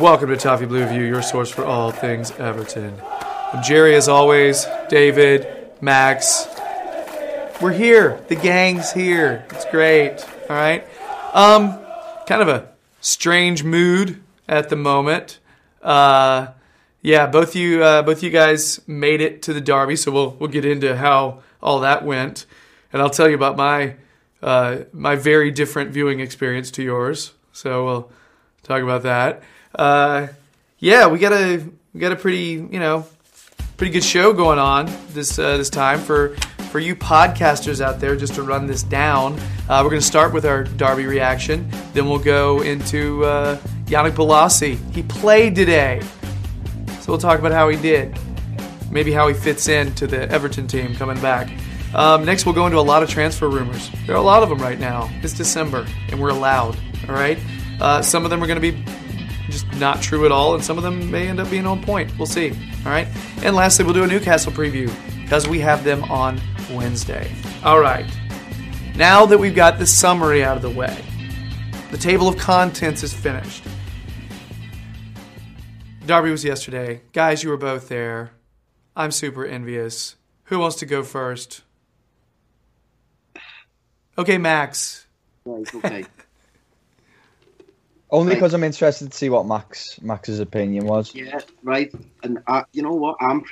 Welcome to Toffee Blue View, your source for all things Everton. I'm Jerry, as always, David, Max. We're here. The gang's here. It's great. All right. Kind of a strange mood at the moment. Both you guys made it to the derby, so we'll get into how all that went, and I'll tell you about my very different viewing experience to yours. So we'll talk about that. We got a pretty good show going on this time for you podcasters out there. Just to run this down, we're going to start with our derby reaction. Then we'll go into Yannick Bolasie. He played today, so we'll talk about how he did, maybe how he fits into the Everton team coming back. Next, we'll go into a lot of transfer rumors. There are a lot of them right now. It's December, and we're allowed. All right. Some of them are going to be just not true at all, and some of them may end up being on point. We'll see. All right. And lastly, we'll do a Newcastle preview because we have them on Wednesday. All right. Now that we've got the summary out of the way, the table of contents is finished. Derby was yesterday. Guys, you were both there. I'm super envious. Who wants to go first? Okay, Max. Right, okay. Only because I'm interested to see what Max's opinion was. Yeah, right. And you know what? I'm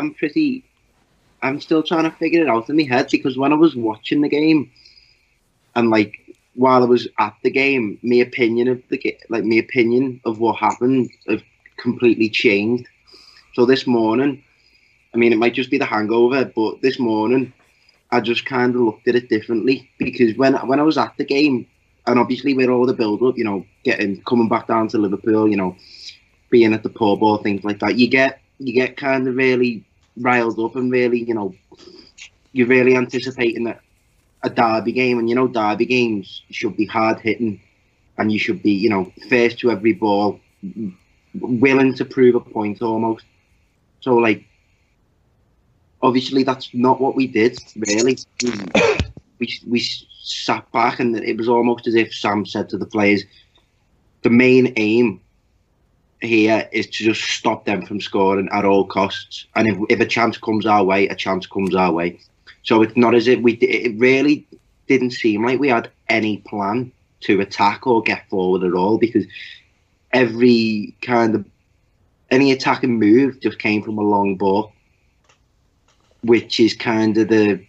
still trying to figure it out in my head, because when I was watching the game, and while I was at the game, my opinion of what happened have completely changed. So this morning, I mean, it might just be the hangover, but this morning I just kind of looked at it differently, because when I was at the game, and obviously with all the build-up, coming back down to Liverpool, being at the pub or things like that, you get kind of really riled up and really, you're really anticipating a derby game, and derby games should be hard-hitting, and you should be, first to every ball, willing to prove a point almost. So, obviously that's not what we did, really. We sat back, and it was almost as if Sam said to the players, the main aim here is to just stop them from scoring at all costs. And if a chance comes our way, a chance comes our way. So it's not as if it really didn't seem like we had any plan to attack or get forward at all, because any attacking move just came from a long ball, which is kind of the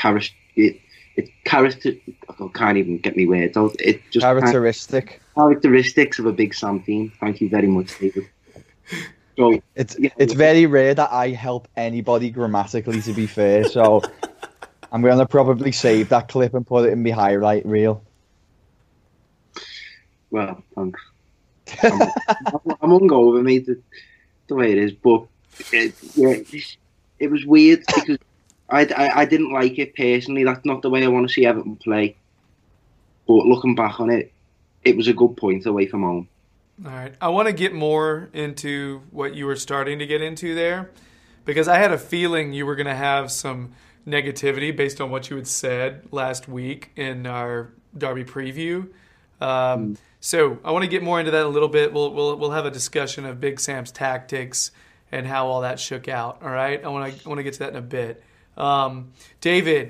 I can't even get me words out. It just characteristics of a big Sam team. Thank you very much, David. So it's very rare that I help anybody grammatically, to be fair. So I'm going to probably save that clip and put it in my highlight reel. Well, thanks. I'm on go over me the way it is, but it was weird because I didn't like it personally. That's not the way I want to see Everton play. But looking back on it, it was a good point away from home. All right. I want to get more into what you were starting to get into there, because I had a feeling you were going to have some negativity based on what you had said last week in our derby preview. So I want to get more into that a little bit. We'll have a discussion of Big Sam's tactics and how all that shook out. All right. I want to get to that in a bit. David.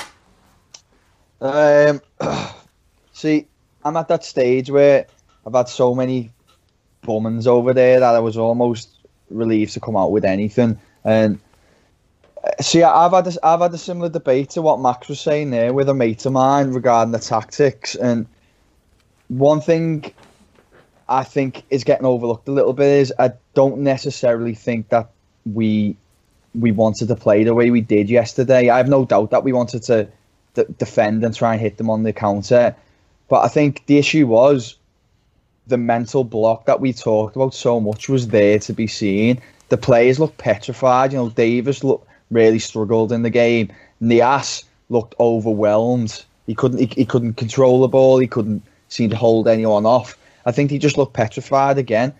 See, I'm at that stage where I've had so many bummings over there that I was almost relieved to come out with anything. And see, I've had a similar debate to what Max was saying there with a mate of mine regarding the tactics. And one thing I think is getting overlooked a little bit is I don't necessarily think that we wanted to play the way we did yesterday. I have no doubt that we wanted to defend and try and hit them on the counter. But I think the issue was the mental block that we talked about so much was there to be seen. The players looked petrified. Davis really struggled in the game. Niasse looked overwhelmed. He couldn't control the ball. He couldn't seem to hold anyone off. I think he just looked petrified again.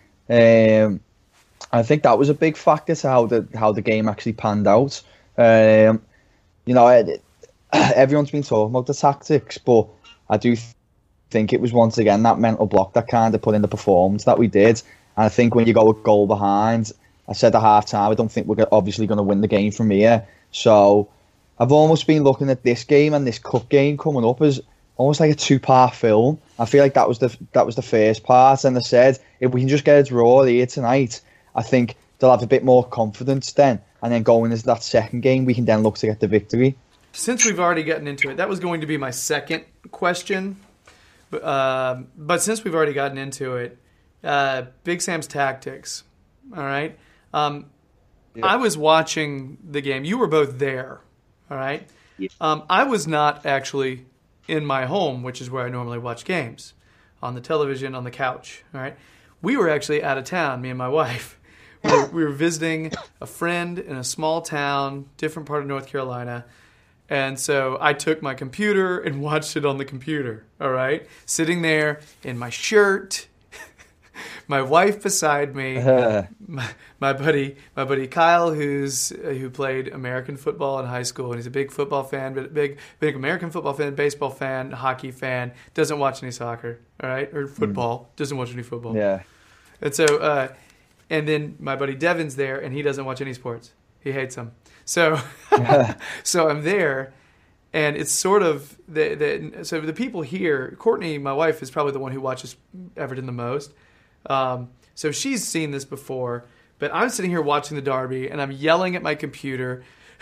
I think that was a big factor to how the game actually panned out. Everyone's been talking about the tactics, but I do think it was once again that mental block that kind of put in the performance that we did. And I think when you go a goal behind, I said at half-time, I don't think we're obviously going to win the game from here. So I've almost been looking at this game and this cup game coming up as almost like a two-part film. I feel like that was the first part, and I said if we can just get a draw here tonight, I think they'll have a bit more confidence then, and then going into that second game, we can then look to get the victory. Since we've already gotten into it, that was going to be my second question, but since we've already gotten into it, Big Sam's tactics, all right? I was watching the game. You were both there, all right? Yeah. I was not actually in my home, which is where I normally watch games, on the television, on the couch, all right? We were actually out of town, me and my wife. We were visiting a friend in a small town, different part of North Carolina, and so I took my computer and watched it on the computer, all right? Sitting there in my shirt, my wife beside me, my buddy Kyle, who played American football in high school, and he's a big football fan, but big American football fan, baseball fan, hockey fan. Doesn't watch any soccer, all right, or football. Doesn't watch any football. Yeah. And so, and then my buddy Devin's there, and he doesn't watch any sports. He hates them. So, so I'm there. And it's sort of so the people here. Courtney, my wife, is probably the one who watches Everton the most. So she's seen this before, but I'm sitting here watching the derby, and I'm yelling at my computer.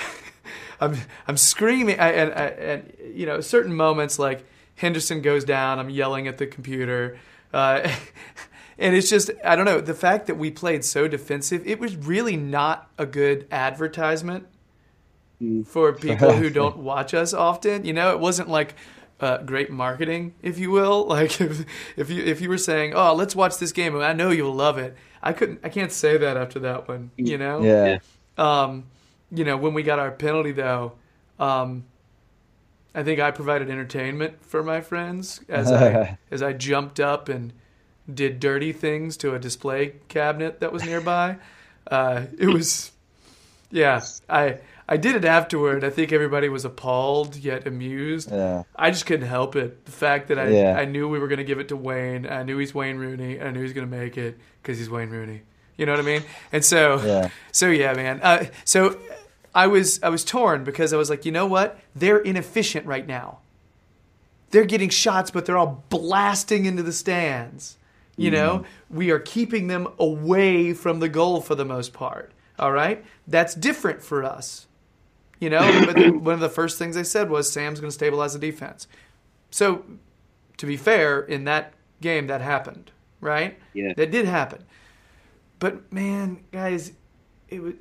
I'm screaming, and you know, certain moments like Henderson goes down, I'm yelling at the computer, and it's just, I don't know, the fact that we played so defensive, it was really not a good advertisement for people who don't watch us often. You know, it wasn't like great marketing, if you will. Like if you were saying, "Oh, let's watch this game, I know you'll love it," I can't say that after that one. You know, Yeah. You know, when we got our penalty though, I think I provided entertainment for my friends as I jumped up and did dirty things to a display cabinet that was nearby. It was, yeah, I did it afterward. I think everybody was appalled yet amused. Yeah. I just couldn't help it. The fact that Yeah. I knew we were going to give it to Wayne. I knew he's Wayne Rooney. I knew he's going to make it because he's Wayne Rooney. You know what I mean? And so, yeah, man. So I was torn because I was like, you know what? They're inefficient right now. They're getting shots, but they're all blasting into the stands. You know, we are keeping them away from the goal for the most part. All right? That's different for us. You know, one of the first things they said was Sam's going to stabilize the defense. So, to be fair, in that game, that happened, right? Yeah. That did happen. But, man, guys, it was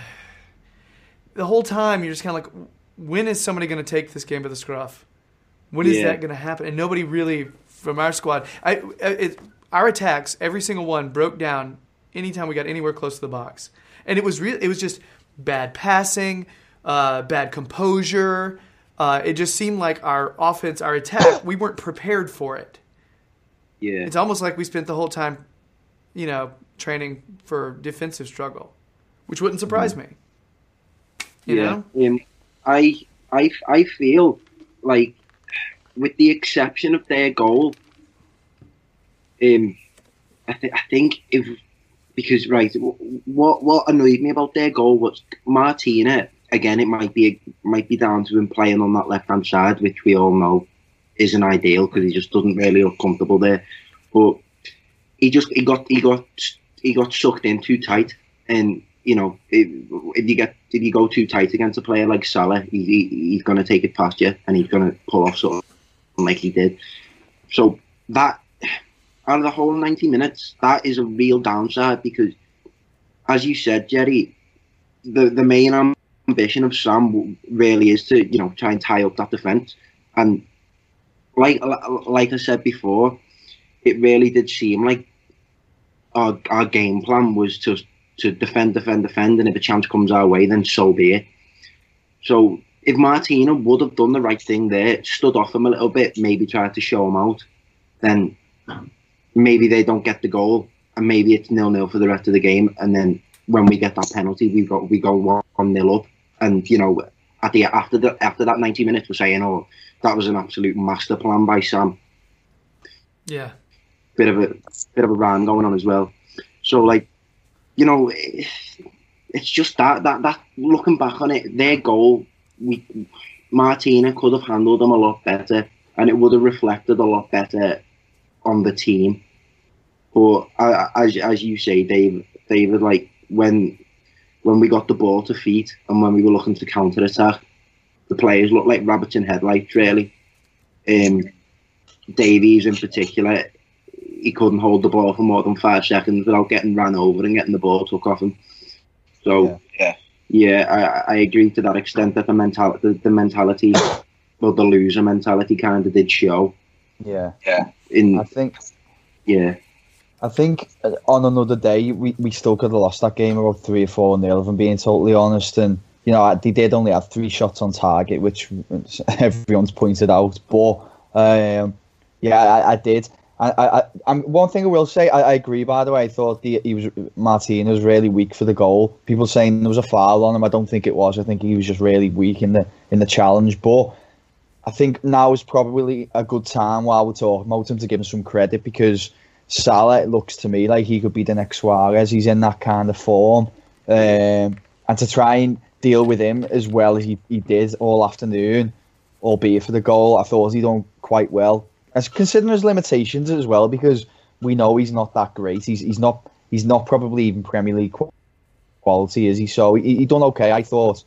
the whole time you're just kind of like, when is somebody going to take this game by the scruff? When is that going to happen? And nobody really, from our squad, our attacks, every single one broke down anytime we got anywhere close to the box. And it was just bad passing, bad composure. It just seemed like our offense, our attack, we weren't prepared for it. Yeah. It's almost like we spent the whole time, you know, training for defensive struggle, which wouldn't surprise me. You know? I feel like, with the exception of their goal, I think because what annoyed me about their goal was Martina. Again, it might be down to him playing on that left hand side, which we all know isn't ideal because he just doesn't really look comfortable there. But he got sucked in too tight, and you know, if you go too tight against a player like Salah, he's going to take it past you and he's going to pull off something like he did. So that, out of the whole 90 minutes, that is a real downside because, as you said, Jerry, the main ambition of Sam really is to, you know, try and tie up that defence. And like I said before, it really did seem like our game plan was to defend, and if a chance comes our way, then so be it. So if Martina would have done the right thing there, stood off him a little bit, maybe tried to show him out, then maybe they don't get the goal, and maybe it's 0-0 for the rest of the game. And then when we get that penalty, we go 1-0 up, and you know, after that 90 minutes, we're saying, oh, that was an absolute master plan by Sam. Yeah, bit of a rhyme going on as well. So, like, you know, it's just that looking back on it, their goal, Martina could have handled them a lot better, and it would have reflected a lot better on the team. But as you say, David, like when we got the ball to feet and when we were looking to counter attack, the players looked like rabbits in headlights, really. Davies in particular, he couldn't hold the ball for more than 5 seconds without getting ran over and getting the ball took off him. So I agree to that extent that the mentality, well, the loser mentality kind of did show. Yeah. I think on another day we still could have lost that game about 3 or 4-0, if I'm being totally honest. And you know, they did only have 3 shots on target, which everyone's pointed out. But I did. One thing I will say, I agree. By the way, I thought Martina was really weak for the goal. People saying there was a foul on him. I don't think it was. I think he was just really weak in the challenge. But I think now is probably a good time while we're talking about him to give him some credit, because Salah, it looks to me like he could be the next Suarez. He's in that kind of form, and to try and deal with him as well as he did all afternoon, albeit for the goal, I thought he done quite well. As considering his limitations as well, because we know he's not that great. He's not probably even Premier League quality, is he? So he done okay, I thought.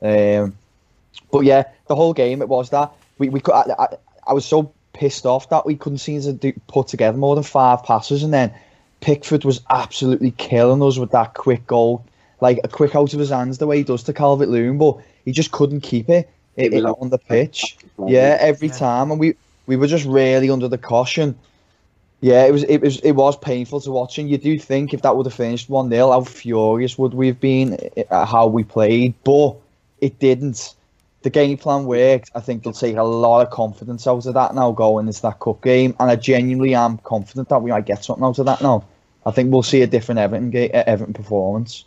But yeah, the whole game, it was that I was so pissed off that we couldn't seem to put together more than 5 passes, and then Pickford was absolutely killing us with that quick goal, like a quick out of his hands the way he does to Calvert-Lewin, but he just couldn't keep it on the pitch. Yeah, every time, and we were just really under the caution. Yeah, it was painful to watch, and you do think if that would have finished 1-0, how furious would we have been at how we played, but it didn't. The game plan worked. I think they'll take a lot of confidence out of that now going into that cup game, and I genuinely am confident that we might get something out of that now. I think we'll see a different Everton performance.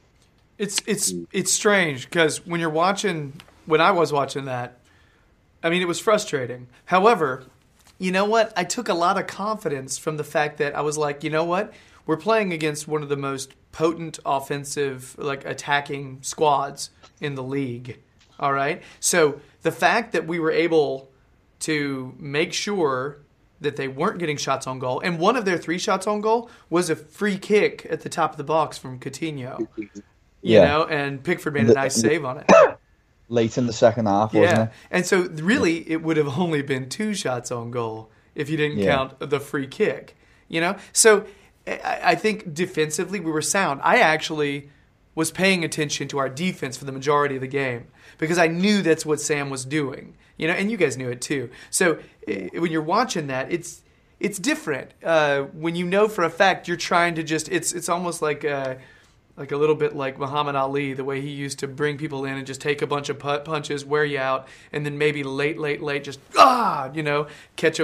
It's strange because when I was watching that, I mean, it was frustrating. However, you know what? I took a lot of confidence from the fact that I was like, you know what? We're playing against one of the most potent offensive, like attacking squads in the league. All right. So the fact that we were able to make sure that they weren't getting shots on goal, and one of their 3 shots on goal was a free kick at the top of the box from Coutinho, you know, and Pickford made a nice save on it. Late in the second half, wasn't it? And so really it would have only been 2 shots on goal if you didn't count the free kick, you know? So I think defensively we were sound. I actually was paying attention to our defense for the majority of the game, because I knew that's what Sam was doing, you know, and you guys knew it too. So when you're watching that, it's different. When you know for a fact you're trying to just, it's almost like a little bit like Muhammad Ali, the way he used to bring people in and just take a bunch of punches, wear you out, and then maybe late, just catch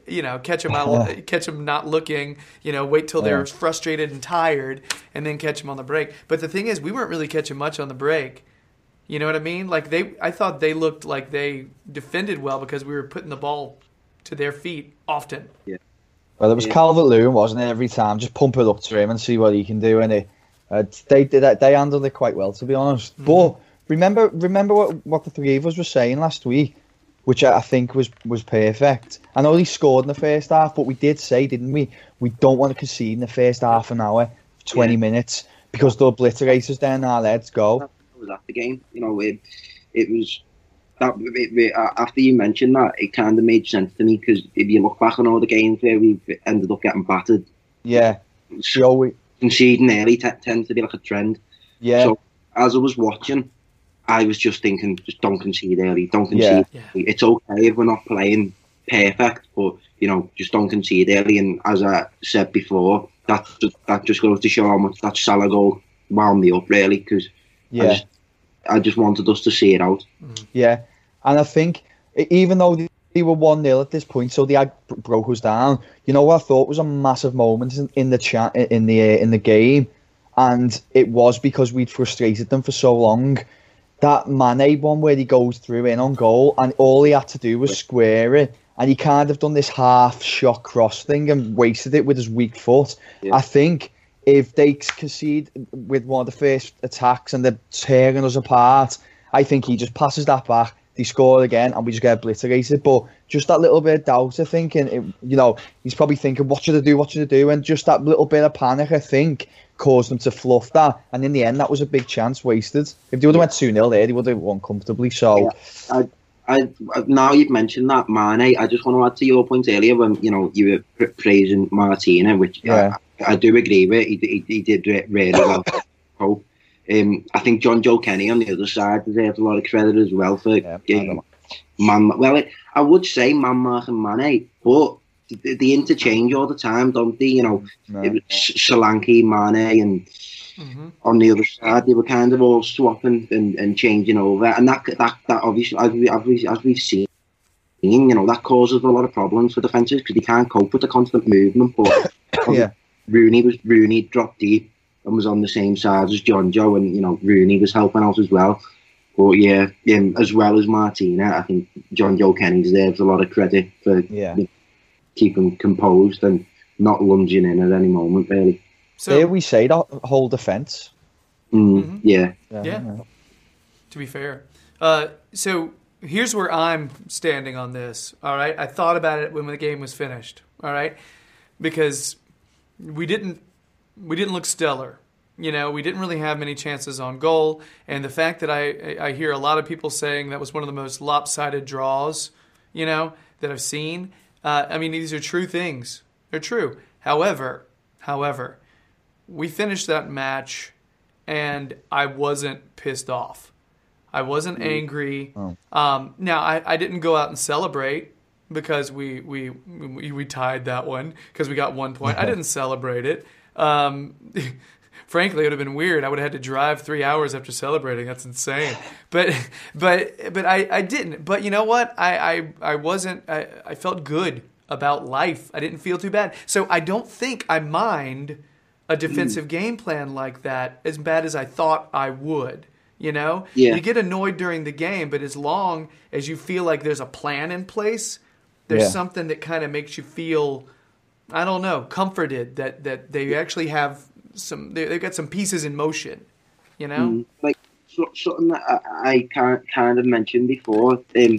them not looking, wait till they're frustrated and tired, and then catch them on the break. But the thing is, we weren't really catching much on the break. You know what I mean? Like I thought they looked like they defended well because we were putting the ball to their feet often. Yeah. Well, it was Calvert-Lewin, wasn't it? Every time, just pump it up to him and see what he can do, and they handled it quite well, to be honest. Mm-hmm. But remember what the 3 of us were saying last week, which I think was perfect. I know he scored in the first half, but we did say, didn't we? We don't want to concede in the first half an hour, 20 minutes, because they'll obliterate us then. Now let's go. Was at the game, it was that after you mentioned that, it kind of made sense to me, because if you look back on all the games where we ended up getting battered, conceding early tends to be like a trend. Yeah. So as I was watching, I was just thinking, just don't concede early, don't concede. Yeah. It's okay if we're not playing perfect, but just don't concede early. And as I said before, that just goes to show how much that Salah goal wound me up, really, because I just wanted us to see it out. Yeah, and I think even though they were 1-0 at this point, so they had broke us down. You know what I thought was a massive moment in the game, and it was because we'd frustrated them for so long. That Mane one where he goes through in on goal, and all he had to do was square it, and he kind of done this half shot cross thing and wasted it with his weak foot. Yeah. I think if they concede with one of the first attacks and they're tearing us apart, I think he just passes that back. They score again, and we just get obliterated. But just that little bit of doubt, I think, and he's probably thinking, "What should I do?" And just that little bit of panic, I think, caused them to fluff that. And in the end, that was a big chance wasted. If they would have went 2-0 there, they would have won comfortably. So, I now you've mentioned that Mane, I just want to add to your point earlier when you were praising Martina, which I do agree with. He did it really well. Hope. I think John Joe Kenny on the other side deserves a lot of credit as well for I would say man marking Mane, but they interchange all the time, don't they? Solanke, Mane, and on the other side they were kind of all swapping and changing over, and that obviously as we've seen, that causes a lot of problems for defences because they can't cope with the constant movement. But Rooney dropped deep and was on the same side as John Joe, and Rooney was helping out as well. But as well as Martina, I think John Joe Kenny deserves a lot of credit for keeping composed and not lunging in at any moment, really. So there we say that whole defence. Yeah. To be fair, so here's where I'm standing on this. All right, I thought about it when the game was finished. All right, because we didn't look stellar. We didn't really have many chances on goal, and the fact that I hear a lot of people saying that was one of the most lopsided draws, that I've seen. These are true things. They're true. However, we finished that match, and I wasn't pissed off. I wasn't angry. Now, I didn't go out and celebrate because we tied that one because we got 1 point. I didn't celebrate it. Frankly, it would have been weird. I would have had to drive 3 hours after celebrating. That's insane. But I didn't. But you know what? I wasn't. I felt good about life. I didn't feel too bad. So I don't think I mind a defensive game plan like that as bad as I thought I would. You get annoyed during the game, but as long as you feel like there's a plan in place, there's something that kind of makes you feel, I don't know, comforted that they actually have they've got some pieces in motion, like something that I kind of mentioned before. There's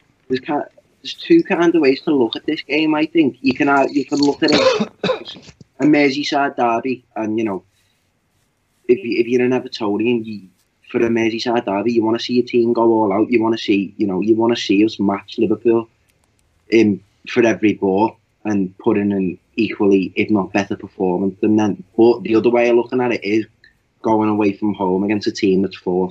two kind of ways to look at this game. I think you can look at it as a Merseyside derby, and if you're an Evertonian, for a Merseyside derby, you want to see your team go all out. You want to see us match Liverpool for every ball and put in an equally, if not better, performance than them. But the other way of looking at it is going away from home against a team that's fourth,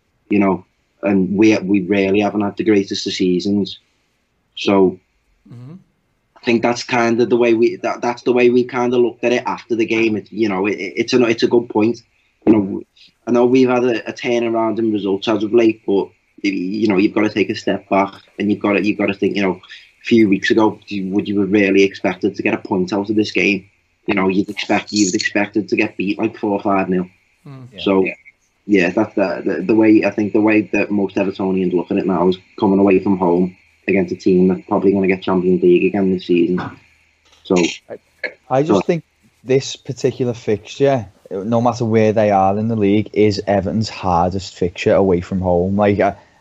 and we really haven't had the greatest of seasons. So I think that's kind of the way that's the way we kind of looked at it after the game. It's a good point. I know we've had a turnaround in results as of late, but you've got to take a step back and you've got to think. A few weeks ago, would you have really expected to get a point out of this game? You'd expected to get beat like 4 or 5-0. So that's the way. I think the way that most Evertonians look at it now is coming away from home against a team that's probably going to get Champions League again this season. So I just think this particular fixture, no matter where they are in the league, is Everton's hardest fixture away from home. Like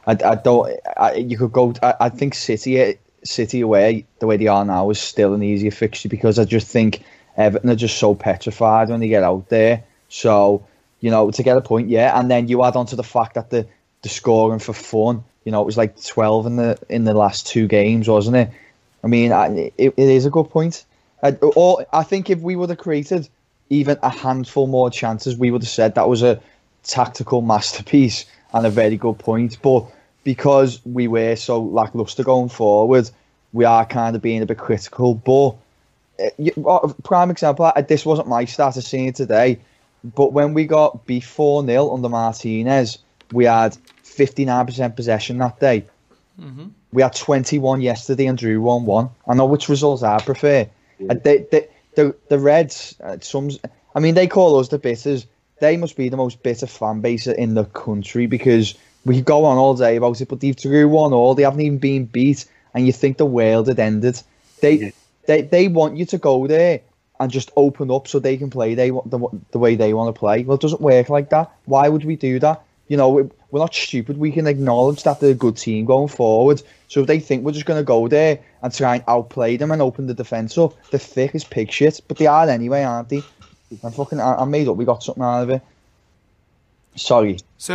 you could go. I think City away, the way they are now, is still an easier fixture because I just think Everton are just so petrified when they get out there. So, to get a point, and then you add on to the fact that the scoring for fun, it was like 12 in the last 2 games, wasn't it? I mean, it is a good point. I think if we would have created even a handful more chances, we would have said that was a tactical masterpiece and a very good point. But because we were so lacklustre going forward, we are kind of being a bit critical. But prime example, this wasn't my start of seeing it today, but when we got beat 4-0 under Martinez, we had 59% possession that day. We had 21 yesterday and drew 1-1. I know which results I prefer. The Reds, they call us the bitters. They must be the most bitter fan base in the country because we could go on all day about it, but they've drew 1-1. They haven't even been beat, and you think the world had ended. They want you to go there and just open up so they can play the way they want to play. Well, it doesn't work like that. Why would we do that? You know, we're not stupid. We can acknowledge that they're a good team going forward. So if they think we're just going to go there and try and outplay them and open the defence up, they're thick as pig shit. But they are anyway, aren't they? I'm made up. We got something out of it. Sorry. So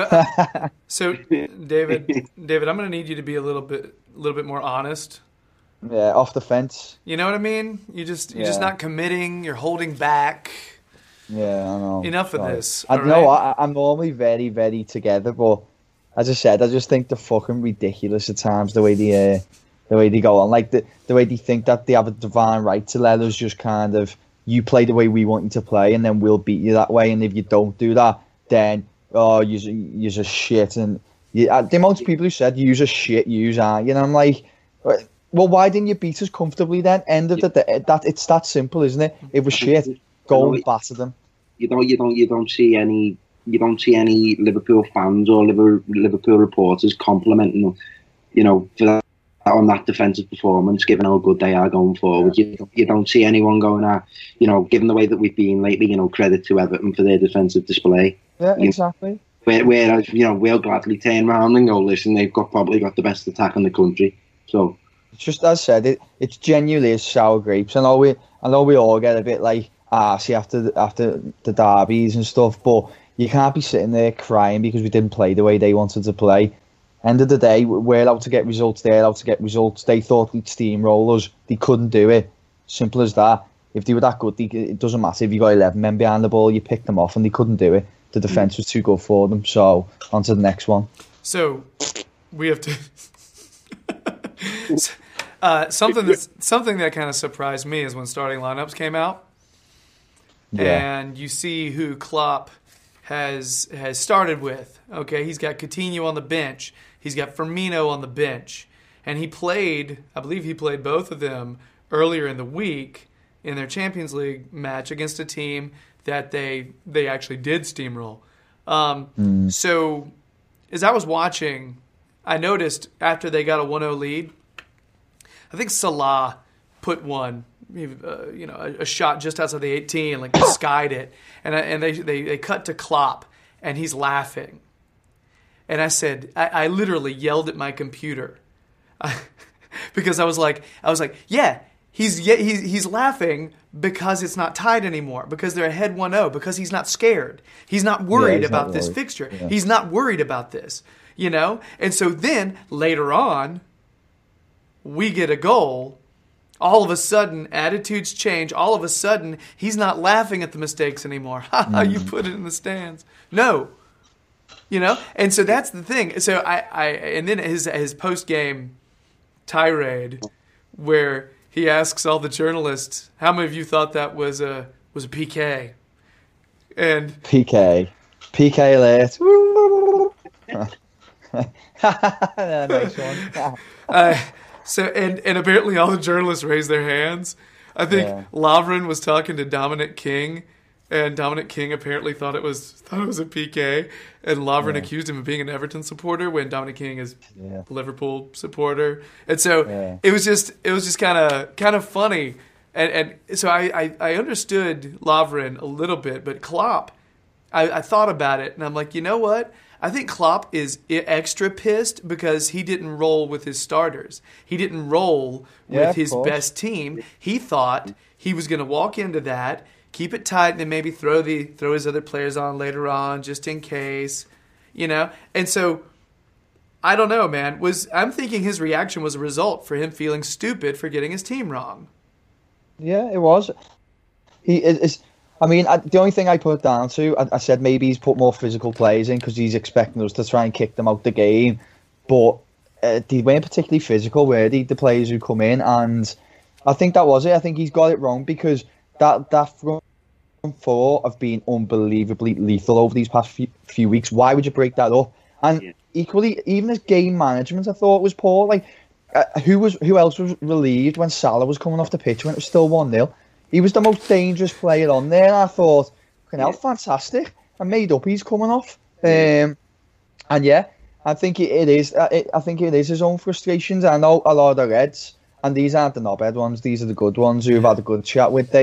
David, I'm going to need you to be a little bit more honest. Yeah, off the fence. You know what I mean? You're just not committing. You're holding back. Yeah, I know. Enough of this. I know. I'm normally very, very together, but as I said, I just think they're fucking ridiculous at times. The way they go on, like the way they think that they have a divine right to let us just kind of, you play the way we want you to play, and then we'll beat you that way. And if you don't do that, then you're a shit. And the amount of people who said you're a shit, aren't you? And I'm like, well, why didn't you beat us comfortably then? End of the day. It's that simple, isn't it? It was shit. Go and batter them. You don't see any Liverpool fans or Liverpool reporters complimenting them, you know, for that, on that defensive performance, given how good they are going forward. You don't see anyone going, you know, given the way that we've been lately, you know, credit to Everton for their defensive display. Yeah, exactly. Whereas, you know, we'll gladly turn around and go, listen, they've probably got the best attack in the country. So it's just, as I said, it's genuinely as sour grapes. I know we all get a bit like arsey after the derbies and stuff, but you can't be sitting there crying because we didn't play the way they wanted to play. End of the day, we're out to get results, they're out to get results. They thought they'd steamroll us. They couldn't do it. Simple as that. If they were that good, it doesn't matter if you got 11 men behind the ball, you pick them off, and they couldn't do it. The defence was too good for them. So, on to the next one. So, we have to... something that kind of surprised me is when starting lineups came out, and you see who Klopp has started with. Okay, he's got Coutinho on the bench, he's got Firmino on the bench, and I believe he played both of them earlier in the week in their Champions League match against a team that they actually did steamroll. So as I was watching, I noticed after they got a 1-0 lead, I think Salah put one, a shot just outside the 18, like skied it, and they cut to Klopp, and he's laughing, and I said, I literally yelled at my computer, because I was like, yeah, he's laughing because it's not tied anymore, because they're ahead 1-0, because he's not scared, he's not worried about this fixture, he's not worried about this, you know, and so then later on, we get a goal, all of a sudden attitudes change, all of a sudden he's not laughing at the mistakes anymore. You put it in the stands. No. You know? And so that's the thing. So and then his post-game tirade where he asks all the journalists, how many of you thought that was a PK? And PK alert. Nice one. So and apparently all the journalists raised their hands. I think Lovren was talking to Dominic King, and Dominic King apparently thought it was a PK, and Lovren accused him of being an Everton supporter when Dominic King is a Liverpool supporter, and so it was just kind of funny, and so I understood Lovren a little bit, but Klopp, I thought about it, and I'm like, you know what? I think Klopp is extra pissed because he didn't roll with his starters. He didn't roll with his best team. He thought he was going to walk into that, keep it tight, and then maybe throw his other players on later on just in case, you know. And so I don't know, man. I'm thinking his reaction was a result for him feeling stupid for getting his team wrong. Yeah, it was. He is. I mean, the only thing I put it down to, I said maybe he's put more physical players in because he's expecting us to try and kick them out the game. But they weren't particularly physical, were they, the players who come in? And I think that was it. I think he's got it wrong because that front four have been unbelievably lethal over these past few weeks. Why would you break that up? And equally, even his game management, I thought was poor. Like, who else was relieved when Salah was coming off the pitch when it was still 1-0? He was the most dangerous player on there. And I thought, fantastic. I made up he's coming off. And I think it is. I think it is his own frustrations. I know a lot of the Reds, and these aren't the knobhead ones. These are the good ones who have had a good chat with.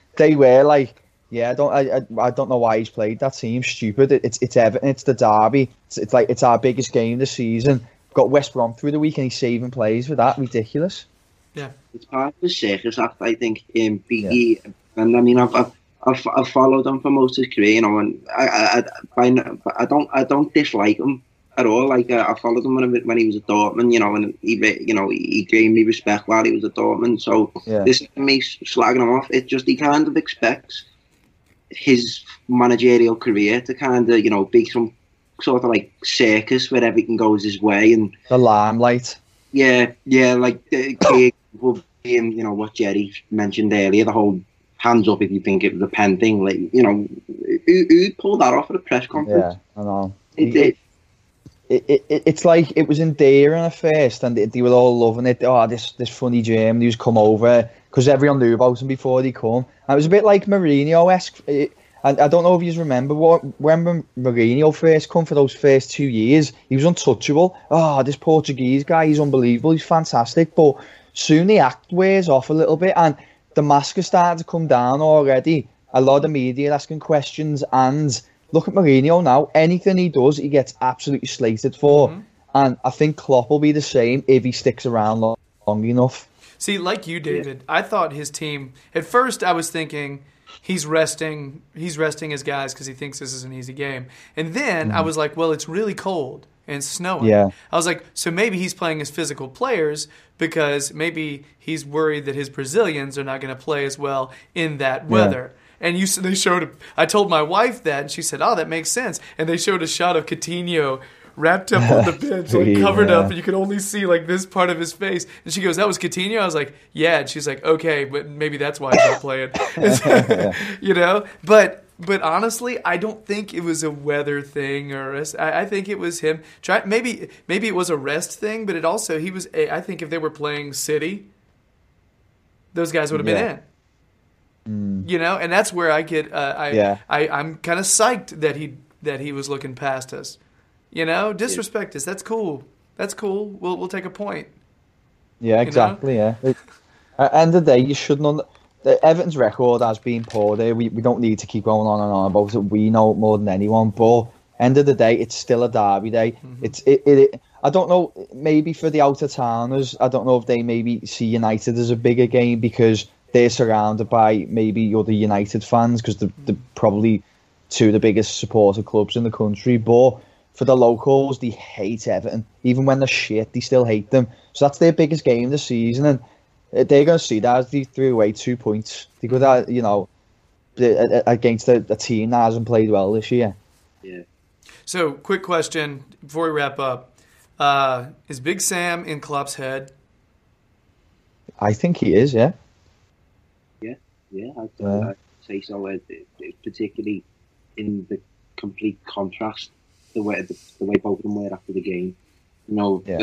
they were like, yeah, I don't know why he's played that team. Stupid. It's Everton. It's the derby. It's like it's our biggest game this season. Got West Brom through the week and he's saving plays for that. Ridiculous. Yeah, it's part of the circus act, I think. Biggie, and I mean, I've followed him for most of his career, you know, and I don't dislike him at all. Like I followed him when he was at Dortmund, you know, and he gained me respect while he was at Dortmund. So this isn't me slagging him off. It's just he kind of expects his managerial career to kind of, you know, be some sort of like circus where everything goes his way and the limelight. Yeah, like the being, you know, what Jerry mentioned earlier, the whole hands up if you think it was a pen thing. Like, you know, who pulled that off at a press conference? Yeah, I know. It's like it was endearing at first, and they were all loving it. Oh, this funny German who's come over because everyone knew about him before he come. And it was a bit like Mourinho-esque. I don't know if you remember when Mourinho first come for those first 2 years, he was untouchable. Oh, this Portuguese guy, he's unbelievable, he's fantastic. But soon the act wears off a little bit, and the mask is starting to come down already. A lot of media asking questions, and look at Mourinho now. Anything he does, he gets absolutely slated for. Mm-hmm. And I think Klopp will be the same if he sticks around long enough. See, like you, David, I thought his team, at first I was thinking he's resting his guys because he thinks this is an easy game. And then I was like, well, it's really cold and snowing. Yeah. I was like, so maybe he's playing his physical players because maybe he's worried that his Brazilians are not going to play as well in that weather. Yeah. And they showed, I told my wife that, and she said, oh, that makes sense. And they showed a shot of Coutinho wrapped up on the bench, like covered up, and you could only see like this part of his face. And she goes, that was Coutinho? I was like, yeah. And she's like, okay, but maybe that's why he's not playing. You know? But honestly, I don't think it was a weather thing or I think it was him. Maybe it was a rest thing, but it also, I think if they were playing City, those guys would have been in. You know? And that's where I get, I'm kind of psyched that he was looking past us. You know, disrespect us. That's cool. We'll take a point. Yeah, exactly. You know? Yeah. At the end of the day, you shouldn't. Everton's record has been poor there. We don't need to keep going on and on about it. We know it more than anyone. But end of the day, it's still a derby day. Mm-hmm. I don't know. Maybe for the outer towners, I don't know if they maybe see United as a bigger game because they're surrounded by maybe other United fans because they're probably two of the biggest supporter clubs in the country. But for the locals, they hate Everton. Even when they're shit, they still hate them. So that's their biggest game this season, and they're going to see that as they threw away 2 points. They could, against a team that hasn't played well this year. Yeah. So, quick question before we wrap up: is Big Sam in Klopp's head? I think he is. Yeah. Yeah. I'd say so. Particularly in the complete contrast. The way both of them were after the game, you know. Yeah.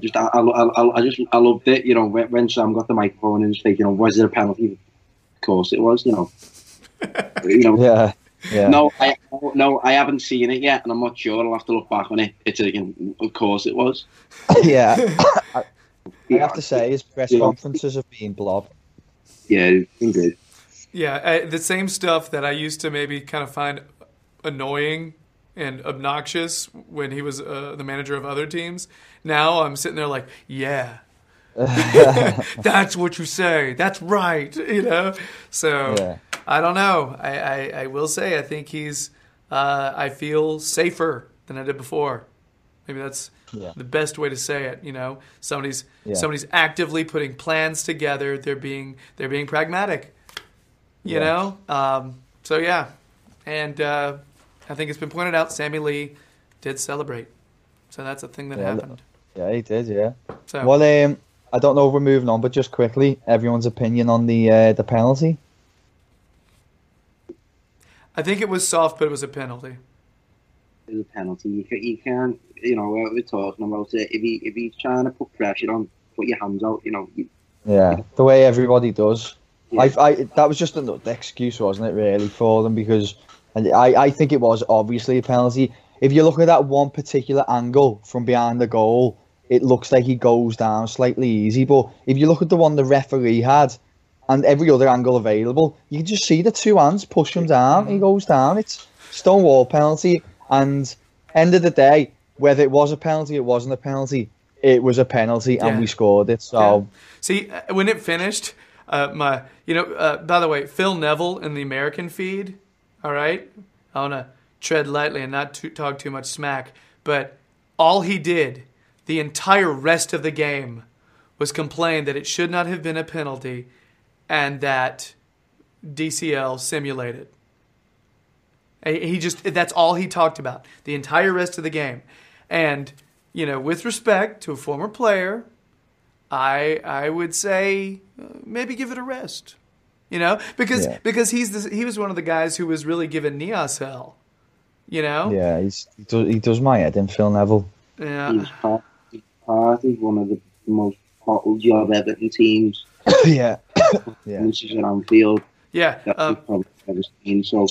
I loved it. You know, when Sam got the microphone in his face, you know, was it a penalty? Of course it was. You know. You know. Yeah. No, I haven't seen it yet, and I'm not sure. I'll have to look back on it. Of course it was. Yeah. I have to say, his press conferences have been blob. Yeah, it's been good. Yeah, the same stuff that I used to maybe kind of find annoying and obnoxious when he was the manager of other teams. Now I'm sitting there like, yeah, that's what you say. That's right, you know. So I don't know. I will say I think I feel safer than I did before. Maybe that's the best way to say it. You know, somebody's actively putting plans together. They're being pragmatic. You know. So yeah, and. I think it's been pointed out Sammy Lee did celebrate. So that's a thing that happened. Yeah, he did, yeah. So, well, I don't know if we're moving on, but just quickly, everyone's opinion on the penalty. I think it was soft, but it was a penalty. It was a penalty. You can't, you know, we're talking about it. If he's trying to put pressure on, put your hands out, you know. The way everybody does. Yeah. That was just an excuse, wasn't it, really, for them, because... And I think it was obviously a penalty. If you look at that one particular angle from behind the goal, it looks like he goes down slightly easy. But if you look at the one the referee had, and every other angle available. You can just see the two hands push him down. He goes down. It's stonewall penalty. And end of the day, whether it was a penalty, it wasn't a penalty. It was a penalty, and we scored it. So, see, when it finished, by the way, Phil Neville in the American feed. All right, I want to tread lightly and not talk too much smack, but all he did the entire rest of the game was complain that it should not have been a penalty and that DCL simulated. That's all he talked about the entire rest of the game. And, with respect to a former player, I would say maybe give it a rest. Because he was one of the guys who was really giving Nias hell. Yeah, he does my head in, Phil Neville. Yeah. He's part of one of the most bottled job Everton teams. Yeah. Which is around field. Yeah. That we've probably ever seen. So,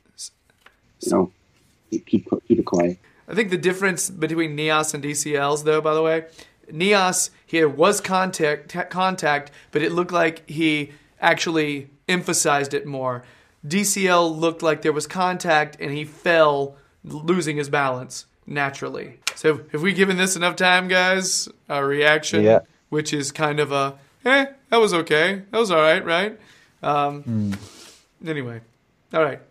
keep it quiet. I think the difference between Nias and DCLs, though, by the way, Nias here was contact, but it looked like he actually emphasized it more. DCL looked like there was contact, and he fell, losing his balance naturally. So have we given this enough time, guys? Our reaction, which is kind of that was okay. That was all right? Anyway, all right.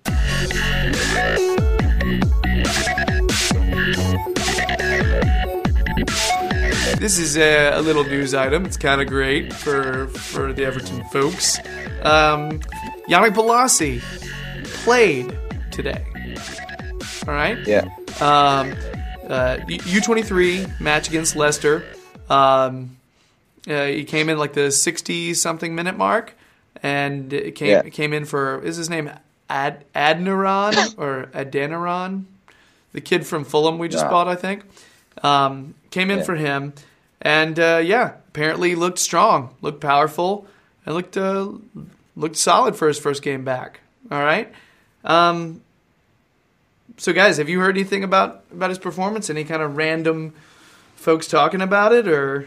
This is a little news item. It's kind of great for the Everton folks. Yannick Bolasie played today. All right? Yeah. U23 match against Leicester. He came in like the 60-something minute mark, and it came in for, is his name Adniran or Adeniran? The kid from Fulham we just bought, I think. Came in for him, and apparently looked strong, looked powerful, and looked solid for his first game back. All right. So guys, have you heard anything about his performance? Any kind of random folks talking about it, or?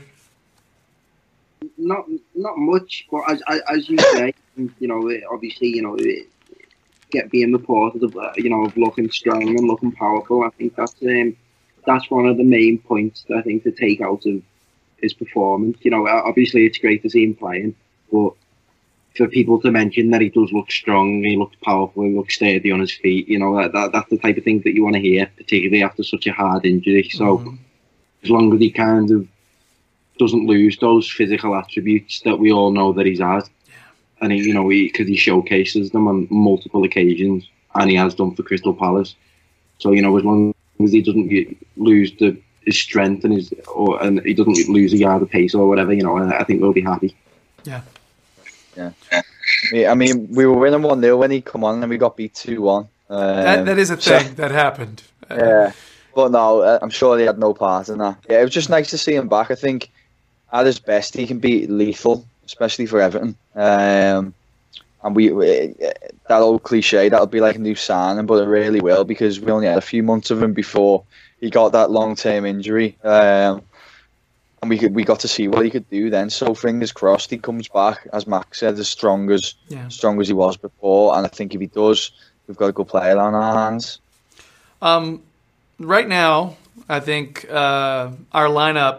Not much, but as you say, obviously, being reported of looking strong and looking powerful. I think that's one of the main points I think to take out of his performance. Obviously it's great to see him playing, but for people to mention that he does look strong, he looks powerful, he looks sturdy on his feet, that's the type of thing that you want to hear, particularly after such a hard injury. So as long as he kind of doesn't lose those physical attributes that we all know that he's had, and because he showcases them on multiple occasions, and he has done for Crystal Palace. So as long as he doesn't lose his strength and he doesn't lose a yard of pace or whatever, I think we'll be happy. Yeah. I mean, we were winning 1-0 when he come on, and we got beat 2-1. That is a thing that happened. But no, I'm sure he had no part in that. Yeah, it was just nice to see him back. I think at his best, he can be lethal, especially for Everton. And that old cliche, that'll be like a new signing, but it really will, because we only had a few months of him before he got that long-term injury. And we got to see what he could do then. So fingers crossed he comes back, as Max said, as strong as he was before. And I think if he does, we've got a good player on our hands. Right now, I think our lineup,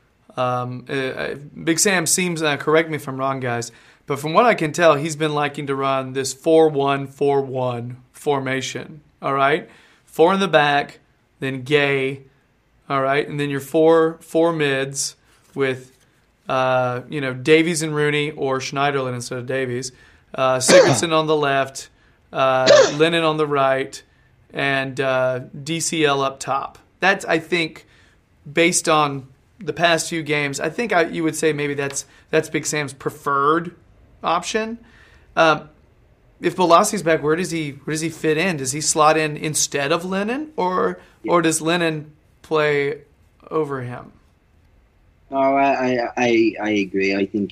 Big Sam seems, correct me if I'm wrong, guys, but from what I can tell, he's been liking to run this 4-1-4-1 formation. All right? 4 in the back, then Gay. All right, and then your four mids with, Davies and Rooney, or Schneiderlin instead of Davies. Sigurdsson on the left, Lennon on the right, and DCL up top. That's, I think, based on the past few games, I think you would say maybe that's Big Sam's preferred option. If Bolasie's back, where does he fit in? Does he slot in instead of Lennon, or does Lennon play over him? No, I agree. I think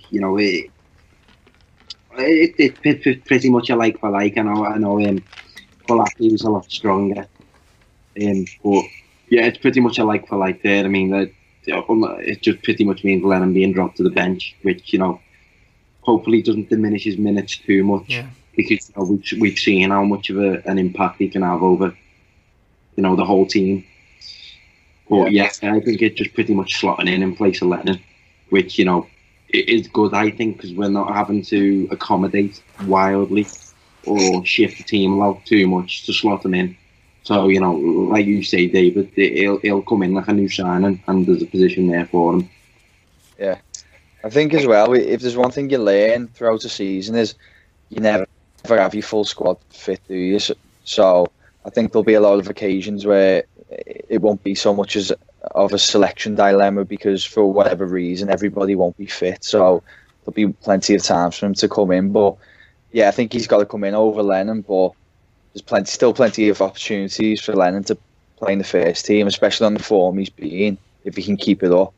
it's pretty much a like for like. I know Bolasie was a lot stronger, but yeah, it's pretty much a like for like there. I mean, it just pretty much means Lennon being dropped to the bench, which hopefully doesn't diminish his minutes too much. Yeah. Because we've seen how much of an impact he can have over, the whole team. But I think it's just pretty much slotting in place of Lennon, which, it is good, I think, because we're not having to accommodate wildly or shift the team out too much to slot him in. So, like you say, David, he'll come in like a new signing, and there's a position there for him. Yeah. I think as well, if there's one thing you learn throughout the season is you never have your full squad fit, do you? So I think there'll be a lot of occasions where it won't be so much as of a selection dilemma because for whatever reason everybody won't be fit. So there'll be plenty of times for him to come in. But yeah, I think he's got to come in over Lennon. But there's still plenty of opportunities for Lennon to play in the first team, especially on the form he's been, if he can keep it up.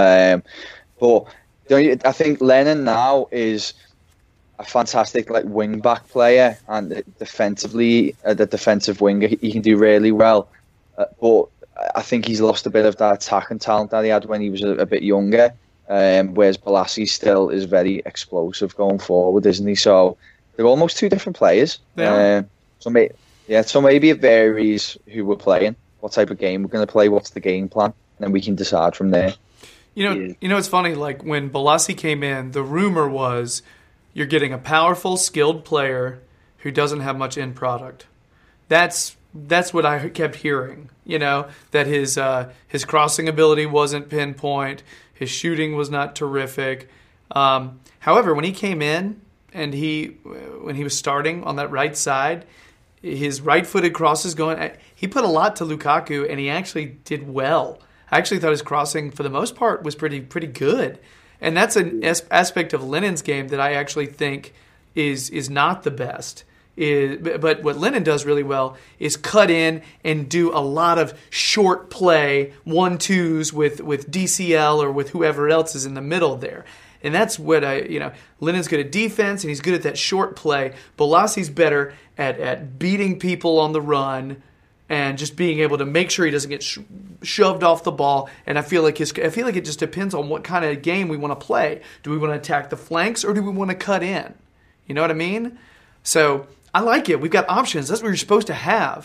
But I think Lennon now is a fantastic wing back player, and defensively, the defensive winger, he can do really well. But I think he's lost a bit of that attacking talent that he had when he was a bit younger. Whereas Bolasie still is very explosive going forward, isn't he? So they're almost two different players. Yeah. So maybe it varies who we're playing, what type of game we're going to play, what's the game plan, and then we can decide from there. It's funny. Like when Bolasie came in, the rumor was you're getting a powerful, skilled player who doesn't have much end product. That's what I kept hearing. That his crossing ability wasn't pinpoint, his shooting was not terrific. However, when he came in and when he was starting on that right side, his right-footed crosses he put a lot to Lukaku, and he actually did well. I actually thought his crossing, for the most part, was pretty good. And that's an aspect of Lennon's game that I actually think is not the best. But what Lennon does really well is cut in and do a lot of short play, 1-2s with DCL or with whoever else is in the middle there. And that's what Lennon's good at defense, and he's good at that short play. Bolasie's better at beating people on the run and just being able to make sure he doesn't get shoved off the ball. And I feel like it just depends on what kind of game we want to play. Do we want to attack the flanks, or do we want to cut in? You know what I mean? So I like it. We've got options. That's what you're supposed to have.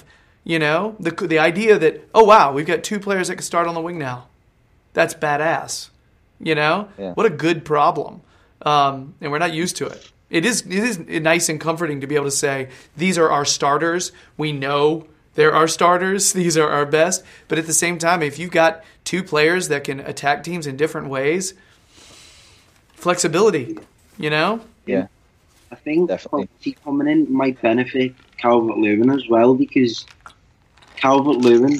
The idea that, oh wow, we've got two players that can start on the wing now. That's badass. Yeah. What a good problem. And we're not used to it. It is nice and comforting to be able to say, these are our starters. We know they're our starters. These are our best. But at the same time, if you've got two players that can attack teams in different ways, flexibility, Yeah. I think Definitely. Bolasie coming in might benefit Calvert-Lewin as well, because Calvert-Lewin,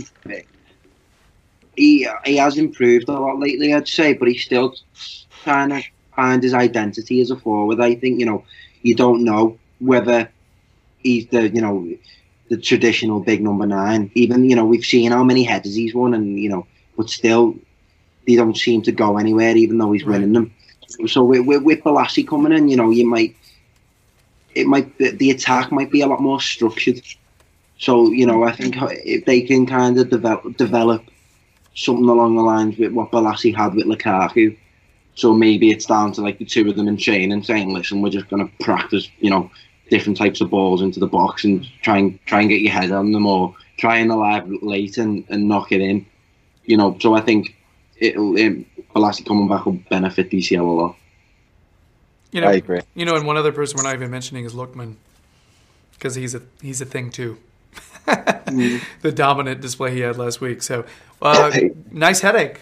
he has improved a lot lately, I'd say, but he's still trying to find his identity as a forward. I think, you don't know whether he's the traditional big number 9. Even, we've seen how many headers he's won, and, but still, they don't seem to go anywhere, even though he's winning them. So with Bolasie coming in, the attack might be a lot more structured. So, I think if they can kind of develop something along the lines with what Bolasie had with Lukaku, so maybe it's down to the two of them in training saying, listen, we're just going to practice, different types of balls into the box and try and get your head on them, or try and alive late and knock it in. So I think Bolasie coming back will benefit DCL a lot. I agree. And one other person we're not even mentioning is Lookman, because he's a thing too. The dominant display he had last week. So nice headache.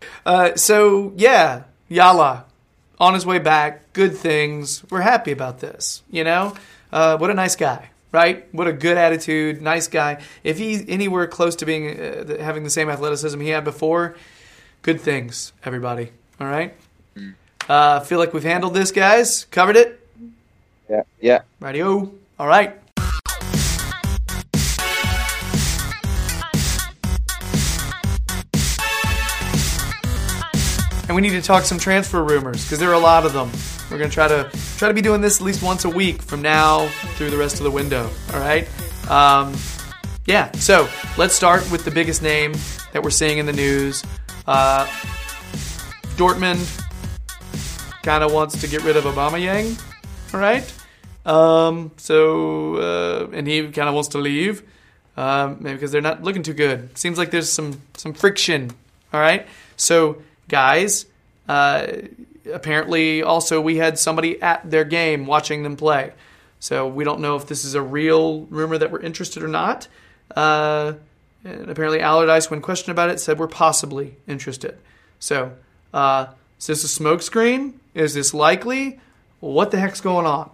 Yala on his way back. Good things. We're happy about this. What a nice guy, right? What a good attitude. Nice guy. If he's anywhere close to being having the same athleticism he had before, good things, everybody. All right. Feel like we've handled this, guys. Covered it? Yeah. Rightio. All right. And we need to talk some transfer rumors, because there are a lot of them. We're going to try to be doing this at least once a week from now through the rest of the window. All right? So let's start with the biggest name that we're seeing in the news. Dortmund kind of wants to get rid of Aubameyang, all right? And he kind of wants to leave, maybe because they're not looking too good. Seems like there's some friction, all right? So, guys, apparently also we had somebody at their game watching them play. So we don't know if this is a real rumor that we're interested or not. And apparently Allardyce, when questioned about it, said we're possibly interested. So, is this a smokescreen? Is this likely? What the heck's going on?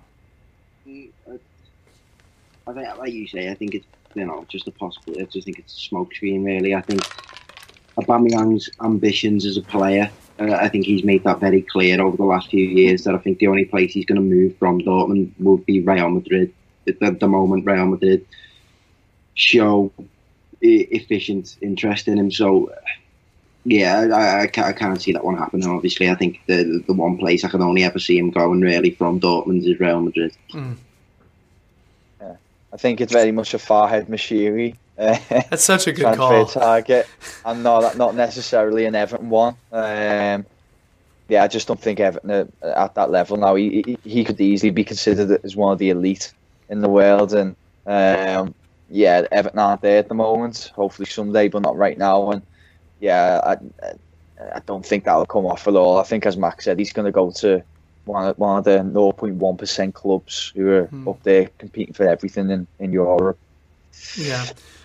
I think, like you say, I think it's just a possibility. I just think it's a smokescreen, really. I think Aubameyang's ambitions as a player, I think he's made that very clear over the last few years that I think the only place he's going to move from Dortmund will be Real Madrid. At the moment, Real Madrid show efficient interest in him. So, yeah, I can't see that one happening. Obviously, I think the one place I can only ever see him going really from Dortmund is Real Madrid. Yeah, I think it's very much a Farhad Moshiri. That's such a good transfer call. target, and not necessarily an Everton one. I just don't think Everton are at that level now. He could easily be considered as one of the elite in the world, and Everton aren't there at the moment. Hopefully someday, but not right now. And I don't think that'll come off at all. I think, as Max said, he's going to go to one of the 0.1% clubs who are up there competing for everything in Europe. Yeah.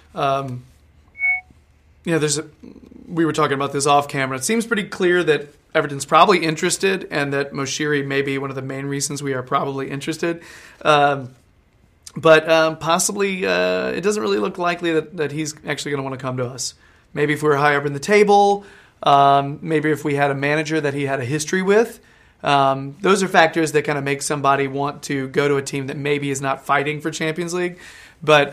We were talking about this off camera. It seems pretty clear that Everton's probably interested, and that Moshiri may be one of the main reasons we are probably interested. But possibly it doesn't really look likely that he's actually going to want to come to us. Maybe if we were higher up in the table, maybe if we had a manager that he had a history with. Those are factors that kind of make somebody want to go to a team that maybe is not fighting for Champions League. But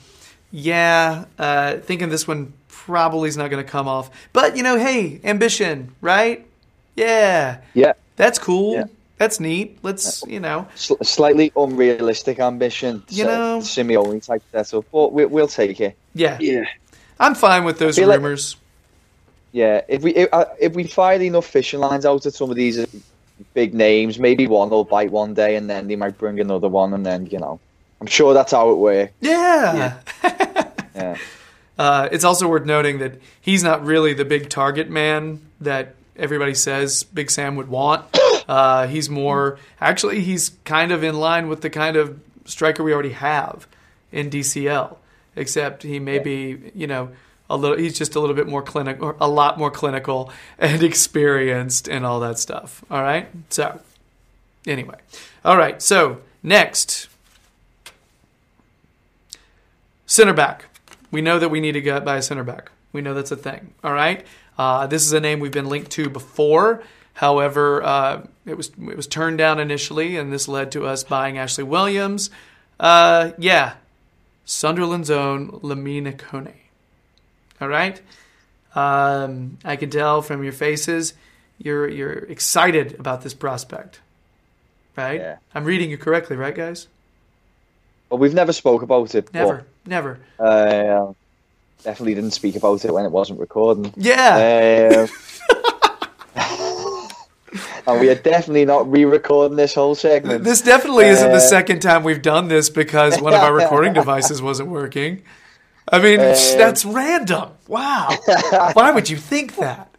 thinking this one probably is not going to come off. But, hey, ambition, right? Yeah. Yeah. That's cool. Yeah. That's neat. Let's, Slightly unrealistic ambition. Simeone type setup, but we'll take it. Yeah. Yeah. I'm fine with those rumors. If we fire enough fishing lines out at some of these big names, maybe one will bite one day, and then they might bring another one, and then, I'm sure that's how it works. Yeah. Yeah. It's also worth noting that he's not really the big target man that everybody says Big Sam would want. He's kind of in line with the kind of striker we already have in DCL, except he may be, he's just a little bit more clinical, or a lot more clinical and experienced and all that stuff. All right? So, anyway. All right, so next. Center back. We know that we need to go buy a center back. We know that's a thing. All right? This is a name we've been linked to before. However, it was turned down initially, and this led to us buying Ashley Williams. Sunderland's own Lamine Kone. All right? I can tell from your faces you're excited about this prospect. Right? Yeah. I'm reading you correctly, right, guys? Well, we've never spoke about it. Never. Definitely didn't speak about it when it wasn't recording. Yeah. And we are definitely not re-recording this whole segment. This definitely isn't the second time we've done this because one of our recording devices wasn't working. I mean, that's random. Wow. Why would you think that?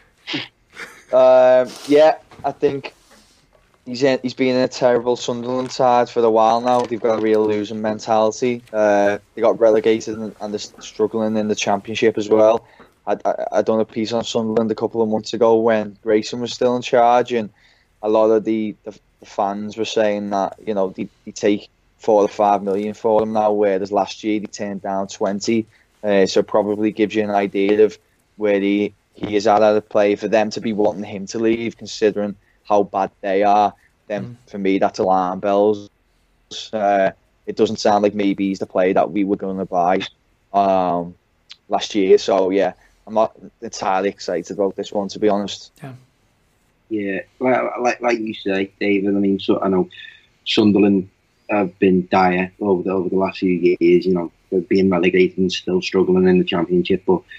I think he's been in a terrible Sunderland side for a while now. They've got a real losing mentality. They got relegated and they're struggling in the Championship as well. I done a piece on Sunderland a couple of months ago when Grayson was still in charge, and a lot of the fans were saying that they take 4 or 5 million for him now, whereas last year they turned down 20. So probably gives you an idea of where he is at a play for them to be wanting him to leave, considering how bad they are. Then for me, that's alarm bells. It doesn't sound like maybe he's the player that we were going to buy last year. So yeah, I'm not entirely excited about this one, to be honest. Yeah, like you say, David. I mean, I know Sunderland have been dire over the last few years. They're being relegated and still struggling in the Championship. But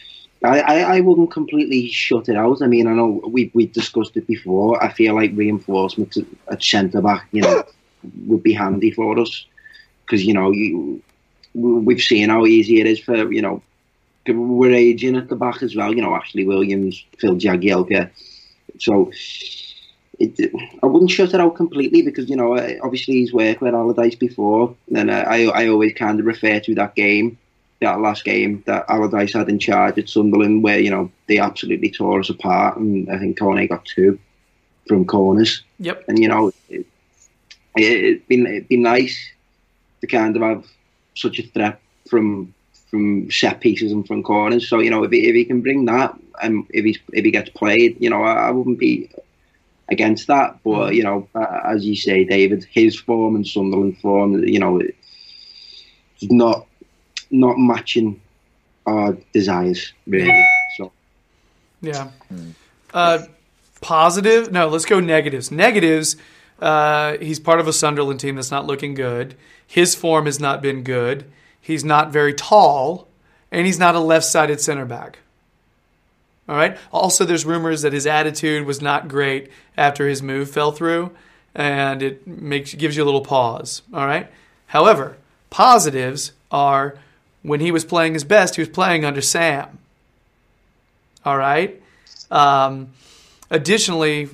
I wouldn't completely shut it out. I mean, I know we discussed it before. I feel like reinforcements at centre back, would be handy for us because we've seen how easy it is for we're aging at the back as well. Ashley Williams, Phil Jagielka. So I wouldn't shut it out completely because obviously he's worked with Allardyce before, and I always kind of refer to that last game that Allardyce had in charge at Sunderland, where they absolutely tore us apart, and I think Cornet got 2 from corners. Yep. And it'd be nice to kind of have such a threat from set pieces and from corners. So if he can bring that, and if he gets played, I wouldn't be against that. But as you say, David, his form and Sunderland form, it's not matching our desires really. So yeah. Positive? No, let's go negatives. Negatives. He's part of a Sunderland team that's not looking good. His form has not been good. He's not very tall, and he's not a left-sided center back. All right. Also, there's rumors that his attitude was not great after his move fell through, and it gives you a little pause. All right. However, positives are when he was playing his best, he was playing under Sam. All right. Additionally,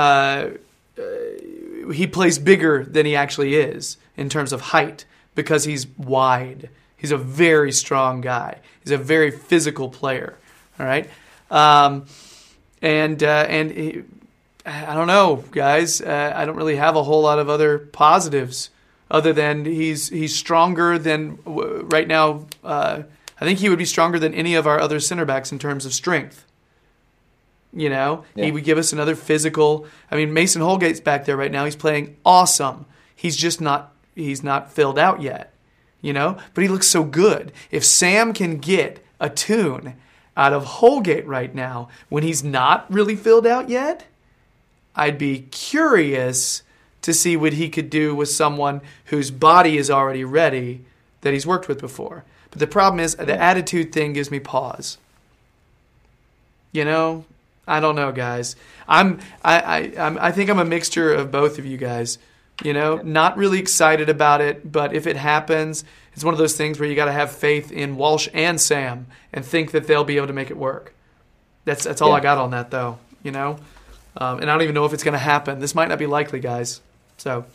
he plays bigger than he actually is in terms of height because he's wide. He's a very strong guy. He's a very physical player. All right. And he, I don't know, guys. I don't really have a whole lot of other positives other than he's stronger than right now. I think he would be stronger than any of our other center backs in terms of strength. He would give us another physical. I mean, Mason Holgate's back there right now. He's playing awesome. He's just not filled out yet, but he looks so good. If Sam can get a tune out of Holgate right now when he's not really filled out yet, I'd be curious to see what he could do with someone whose body is already ready that he's worked with before. But the problem is the attitude thing gives me pause. I don't know, guys. I think I'm a mixture of both of you guys. Not really excited about it, but if it happens, it's one of those things where you got to have faith in Walsh and Sam and think that they'll be able to make it work. That's all I got on that, though. And I don't even know if it's going to happen. This might not be likely, guys. So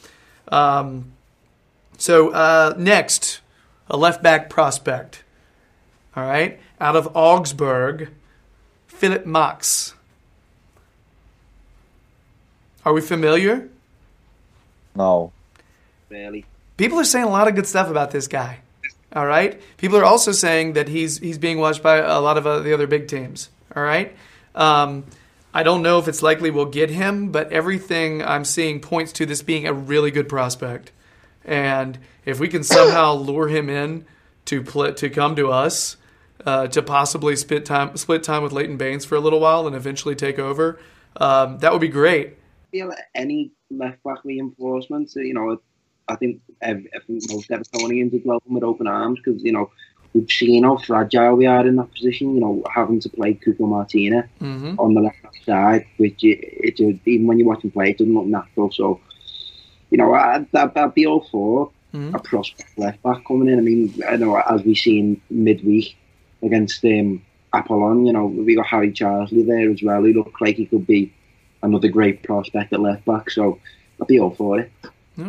next, a left back prospect. All right, out of Augsburg, Philip Max. Are we familiar? No. Barely. People are saying a lot of good stuff about this guy. All right. People are also saying that he's being watched by a lot of the other big teams. All right. I don't know if it's likely we'll get him, but everything I'm seeing points to this being a really good prospect. And if we can somehow lure him in to come to us, to possibly split time with Leighton Baines for a little while and eventually take over, that would be great. I feel like any left back reinforcements, I think most Evertonians would welcome with open arms because we've seen how fragile we are in that position. Having to play Cuco Martina on the left side, which even when you watch him play, it doesn't look natural. So I'd be all for a prospect left back coming in. I mean, I know as we seen midweek against Apollon, we got Harry Charsley there as well. He looked like he could be another great prospect at left back, so I'd be all for it.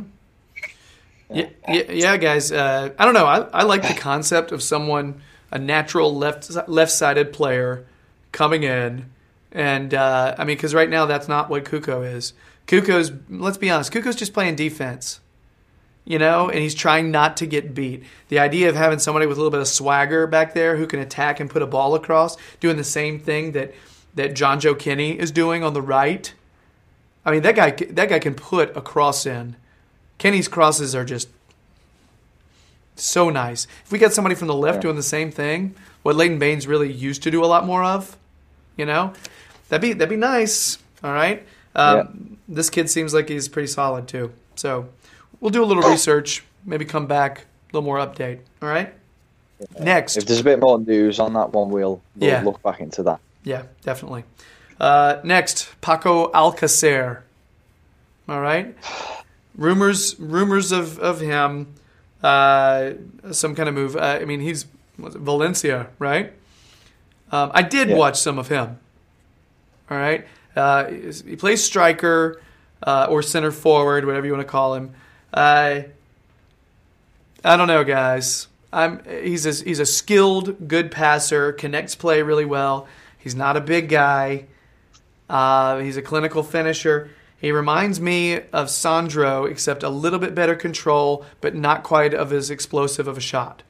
Yeah, guys. I don't know. I like the concept of someone, a natural left-sided player, coming in, and because right now that's not what Cuco is. Let's be honest, Cuco's just playing defense, and he's trying not to get beat. The idea of having somebody with a little bit of swagger back there who can attack and put a ball across, doing the same thing that John Joe Kenny is doing on the right. I mean, that guy can put a cross in. Kenny's crosses are just so nice. If we got somebody from the left doing the same thing, what Leighton Baines really used to do a lot more of, that'd be nice. All right. This kid seems like he's pretty solid too. So we'll do a little research, maybe come back, a little more update. All right. Next. If there's a bit more news on that one, we'll Yeah. look back into that. Yeah, definitely. Next, Paco Alcacer. All right. Rumors of him, some kind of move. I mean, he's Valencia, right? I did watch some of him. All right. He plays striker or center forward, whatever you want to call him. I don't know, guys. He's a skilled, good passer, connects play really well. He's not a big guy. He's a clinical finisher. He reminds me of Sandro, except a little bit better control, but not quite of as explosive of a shot.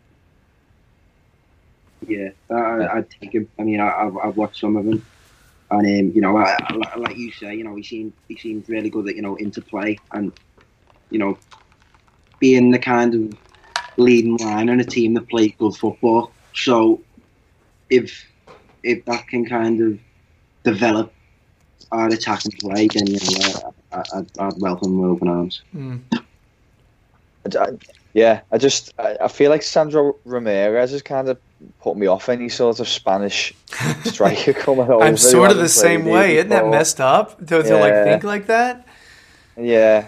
Yeah, I'd take him. I mean, I've watched some of him, and like you say, he seemed really good at interplay and being the kind of leading line in a team that plays good football. So if that can kind of develop our attacking play, then I'd welcome him with open arms. I feel like Sandro Ramirez has kind of put me off any sort of Spanish striker coming over. I'm sort of the same way. Isn't that messed up to think like that? Yeah.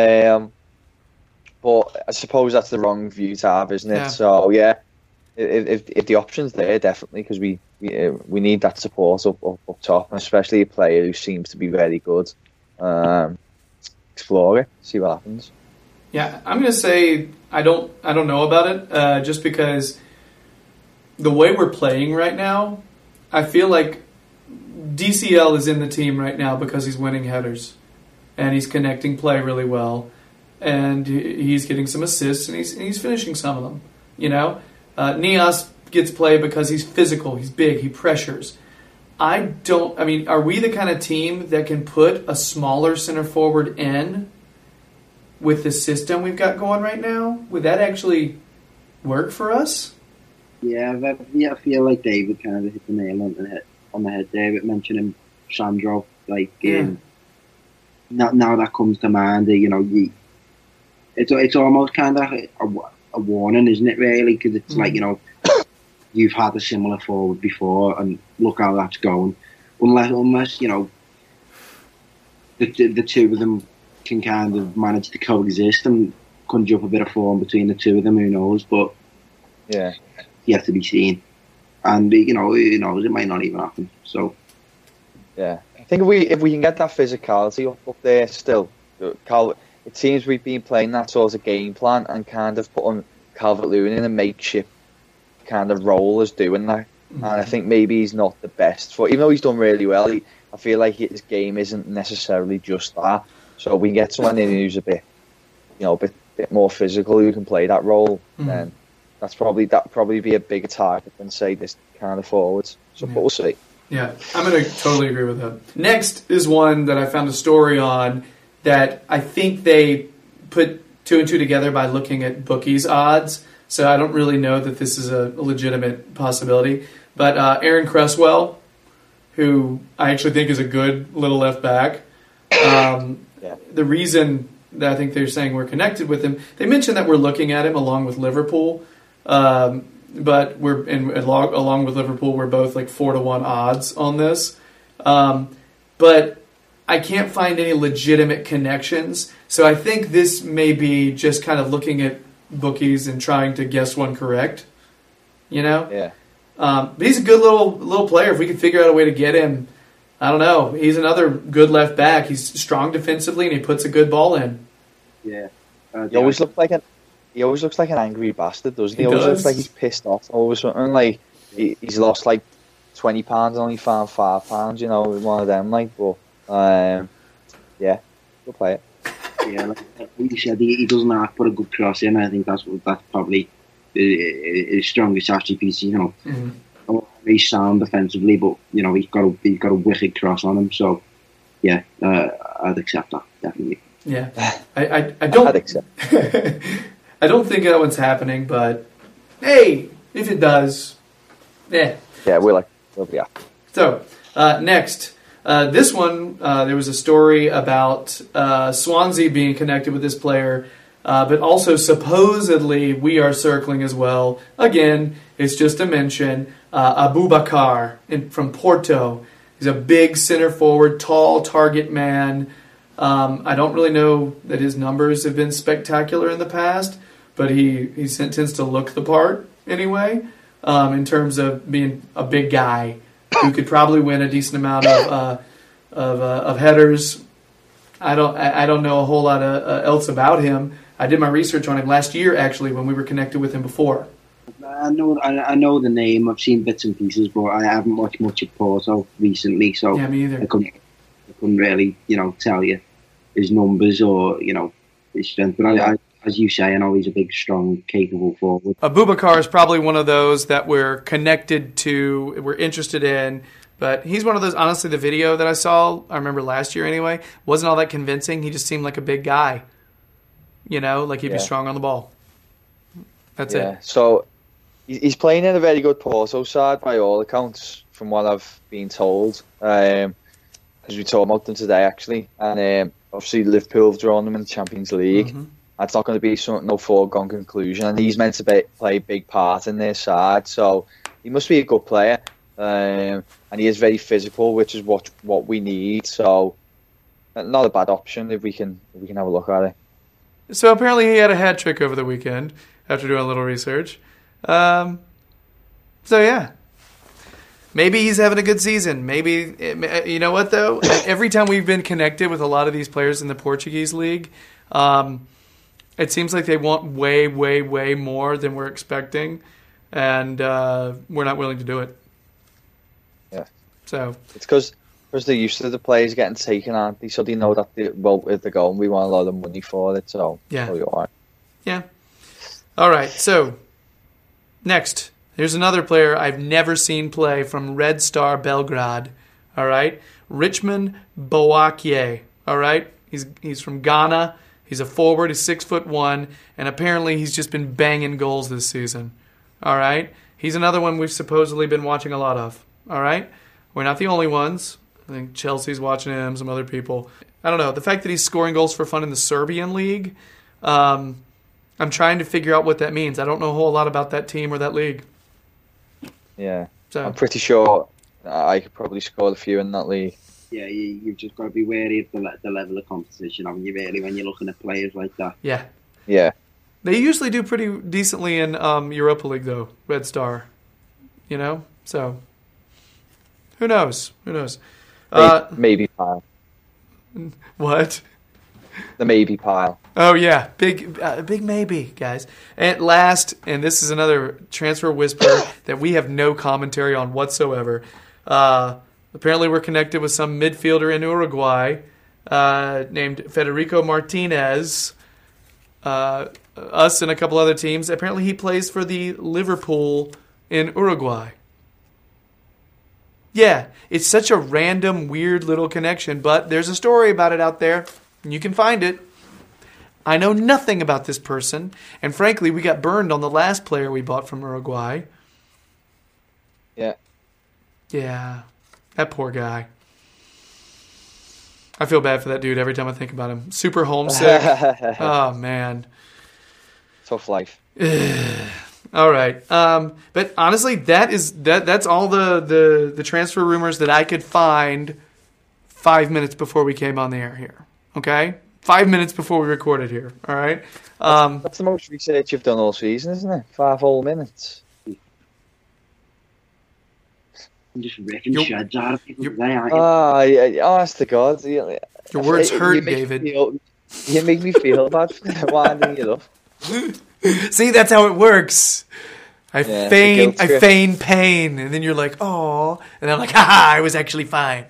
But I suppose that's the wrong view to have, isn't it? Yeah. So yeah, if the option's there, definitely, because we need that support up top, and especially a player who seems to be very good. Explore it, see what happens. Yeah, I'm gonna say I don't know about it, just because the way we're playing right now, I feel like DCL is in the team right now because he's winning headers and he's connecting play really well, and he's getting some assists and he's finishing some of them. Nias gets play because he's physical, he's big, he pressures. Are we the kind of team that can put a smaller center forward in with the system we've got going right now? Would that actually work for us? Yeah, I feel like David kind of hit the nail on the head there with mentioning Sandro. Now that comes to mind, it's almost kind of a warning, isn't it? Really, because it's like you've had a similar forward before, and look how that's going. Unless the two of them can kind of manage to coexist and conjure up a bit of form between the two of them, who knows? But yeah, yet to be seen. And who knows, it might not even happen. So yeah, I think if we can get that physicality up there still, it seems we've been playing that sort of game plan and kind of putting Calvert-Lewin in a makeshift kind of role as doing that. And I think maybe he's not the best for, even though he's done really well, I feel like his game isn't necessarily just that. So we can get someone in who's a bit more physical, who can play that role, then that'd probably be a bigger target than, say, this kind of forwards. So we'll see. Yeah, I'm going to totally agree with that. Next is one that I found a story on that I think they put two and two together by looking at bookies odds. So I don't really know that this is a legitimate possibility. But Aaron Cresswell, who I actually think is a good little left back, the reason that I think they're saying we're connected with him, they mentioned that we're looking at him along with Liverpool. But along with Liverpool, we're both like 4-1 odds on this. But I can't find any legitimate connections. So I think this may be just kind of looking at bookies and trying to guess one correct. Yeah. But he's a good little player. If we could figure out a way to get him, I don't know. He's another good left back. He's strong defensively and he puts a good ball in. Yeah. He always looks like an angry bastard, doesn't he? He always looks like he's pissed off over something. Like he's lost like £20 and only found £5. One of them. Yeah, we'll play it. Yeah, like you said, he doesn't have to put a good cross in. I think that's probably his strongest attribute. He's sound defensively, but he's got a wicked cross on him. So yeah, I'd accept that definitely. Yeah, I don't. I'd accept. I don't think that one's happening, but hey, if it does, yeah, we'll be happy. So next, this one there was a story about Swansea being connected with this player But also supposedly we are circling as well. Again, it's just a mention. Abubakar from Porto. He's a big center forward, tall target man. I don't really know that his numbers have been spectacular in the past, but he tends to look the part anyway, in terms of being a big guy who could probably win a decent amount of headers. I don't know a whole lot else about him. I did my research on him last year, actually, when we were connected with him before. I know the name. I've seen bits and pieces, but I haven't watched much of Porto recently, so Yeah, me either. I couldn't really, tell you his numbers or his strength. But I, as you say, I know he's a big, strong, capable forward. Abubakar is probably one of those that we're connected to, we're interested in. But he's one of those, honestly, the video that I remember last year anyway, wasn't all that convincing. He just seemed like a big guy. Like he'd be strong on the ball. That's it. So he's playing in a very good Porto side by all accounts, from what I've been told. As we talked about them today, actually. And obviously Liverpool have drawn them in the Champions League. Mm-hmm. That's not going to be no foregone conclusion. And he's meant to play a big part in their side. So he must be a good player. And he is very physical, which is what we need. So not a bad option if we can have a look at it. So apparently he had a hat trick over the weekend after doing a little research. So yeah, maybe he's having a good season. Maybe, you know what though? Every time we've been connected with a lot of these players in the Portuguese league, it seems like they want way, way, way more than we're expecting, and we're not willing to do it. Yeah. So it's because they're used to the players getting taken, aren't they? So they know that if they're going, we want a lot of money for it. So yeah, you're all right. Yeah. All right. So next, here's another player I've never seen play from Red Star Belgrade. All right, Richmond Boakye. All right, he's from Ghana. He's a forward. He's 6'1", and apparently he's just been banging goals this season. All right, he's another one we've supposedly been watching a lot of. All right, we're not the only ones. I think Chelsea's watching him, some other people. I don't know. The fact that he's scoring goals for fun in the Serbian league, I'm trying to figure out what that means. I don't know a whole lot about that team or that league. Yeah. So I'm pretty sure I could probably score a few in that league. Yeah, you've just got to be wary of the level of competition, haven't you, really, when you're looking at players like that? Yeah. Yeah. They usually do pretty decently in Europa League, though, Red Star. So who knows? Maybe pile. What? The maybe pile. Oh, yeah. Big maybe, guys. And last, and this is another transfer whisper that we have no commentary on whatsoever. Apparently we're connected with some midfielder in Uruguay named Federico Martinez. Us and a couple other teams. Apparently he plays for the Liverpool in Uruguay. Yeah, it's such a random, weird little connection, but there's a story about it out there, and you can find it. I know nothing about this person, and frankly, we got burned on the last player we bought from Uruguay. Yeah. Yeah, that poor guy. I feel bad for that dude every time I think about him. Super homesick. Oh, man. Tough life. All right. But honestly, that's all the transfer rumors that I could find 5 minutes before we came on the air here. Okay? 5 minutes before we recorded here. All right? That's the most research you've done all season, isn't it? 5 whole minutes. I'm just ripping shreds out of people today, aren't you? Honest to God. Your words hurt, David. You make me feel bad for winding you up. See, that's how it works. I feign pain, and then you're like, "Oh," and I'm like, "Ha! I was actually fine."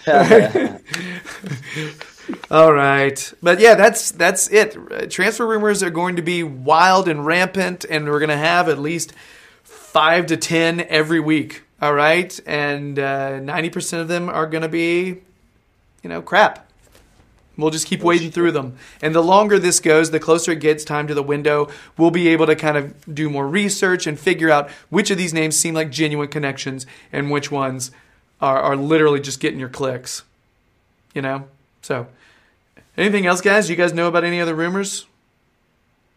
All right, but yeah, that's it. Transfer rumors are going to be wild and rampant, and we're going to have at least 5 to 10 every week. All right, and 90% of them are going to be, crap. We'll just keep wading through them. And the longer this goes, the closer it gets time to the window, we'll be able to kind of do more research and figure out which of these names seem like genuine connections and which ones are literally just getting your clicks. So, anything else, guys? You guys know about any other rumors?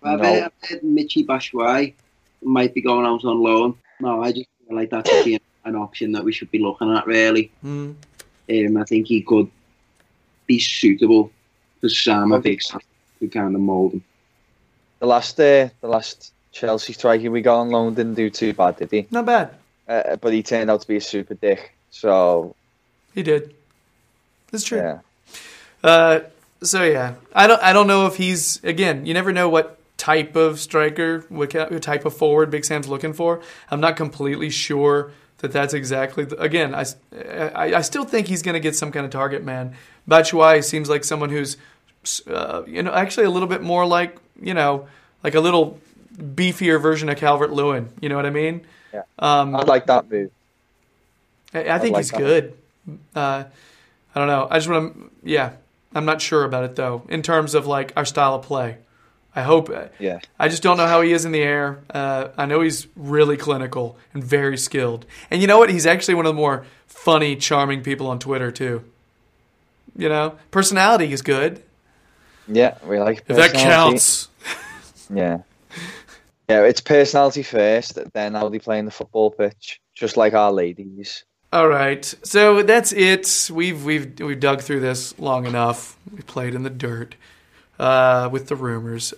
I've No. heard Michy Batshuayi might be going out on loan. No, I just feel like that could be an option that we should be looking at, really. I think he could be suitable for Sam and Big Sam to kind of mould him. The last Chelsea striker we got on loan didn't do too bad, did he? Not bad. But he turned out to be a super dick. So He did. That's true. yeah, So yeah, I don't know if he's, again, you never know what type of striker, what type of forward Big Sam's looking for. I'm not completely sure that that's exactly. Again, I still think he's going to get some kind of target man. Batshuayi seems like someone who's, actually a little bit more like, like a little beefier version of Calvert-Lewin. You know what I mean? yeah. I like that move. I think like he's that. good. I don't know. I just want to. Yeah, I'm not sure about it though. In terms of like our style of play, I hope. Yeah. I just don't know how he is in the air. I know he's really clinical and very skilled. And you know what? He's actually one of the more funny, charming people on Twitter too. Personality is good. Yeah, we like If that personality. counts. Yeah. Yeah, it's personality first, then how they play in the football pitch, just like our ladies. All right, so that's it. We've dug through this long enough. We played in the dirt with the rumors.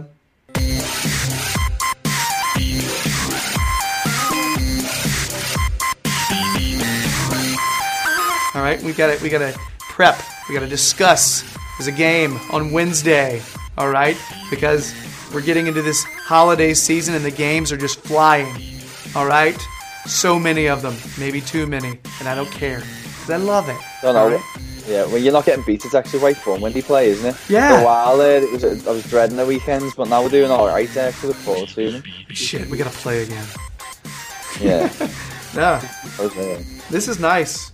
All right, we got to prep. We got to discuss. There's a game on Wednesday. All right, because we're getting into this holiday season and the games are just flying. All right, so many of them, maybe too many, and I don't care. 'Cause I love it. Don't know. All right? Yeah, when you're not getting beat, it's actually quite fun when they play, isn't it? Yeah. For a while there, I was dreading the weekends, but now we're doing all right there to look forward to them. Shit, we got to play again. Yeah. Yeah. Okay. This is nice,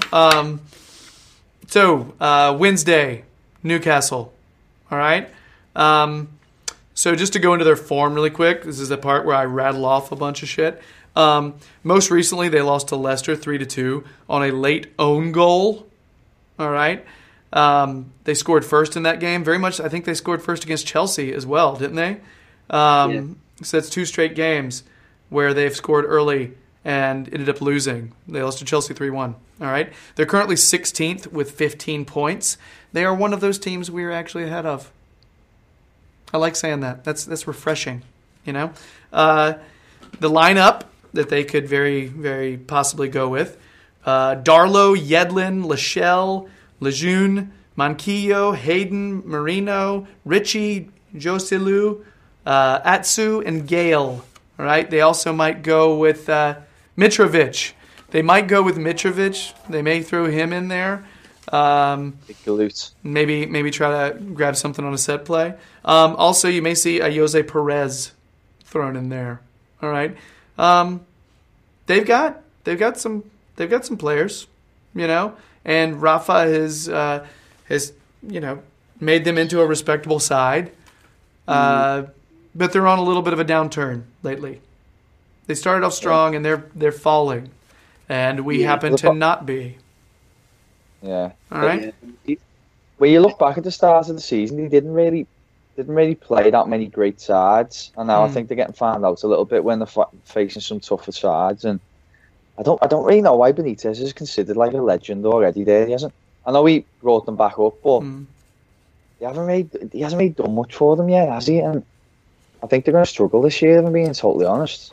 So, Wednesday, Newcastle. All right? So just to go into their form really quick, this is the part where I rattle off a bunch of shit. Most recently, they lost to Leicester 3-2 on a late own goal. All right? They scored first in that game. Very much, I think they scored first against Chelsea as well, didn't they? Yeah. So that's 2 straight games where they've scored early and ended up losing. They lost to Chelsea 3-1. All right? They're currently 16th with 15 points. They are one of those teams we are actually ahead of. I like saying that. That's refreshing, The lineup that they could very, very possibly go with. Darlow, Yedlin, Lachelle, Lejeune, Manquillo, Hayden, Marino, Richie, Joselu, Atsu, and Gale. All right? They also might go with Mitrovic. They might go with Mitrovic. They may throw him in there. Big galoot. Maybe try to grab something on a set play. Also, you may see a Jose Perez thrown in there. All right, they've got some players, and Rafa has made them into a respectable side, but they're on a little bit of a downturn lately. They started off strong and they're falling, and we happen to not be. Yeah. All right. When you look back at the start of the season, they didn't really play that many great sides, and now I think they're getting found out a little bit when they're facing some tougher sides. And I don't really know why Benitez is considered like a legend already. There, he hasn't. I know he brought them back up, but he hasn't really done much for them yet, has he? And I think they're going to struggle this year. If I'm being totally honest.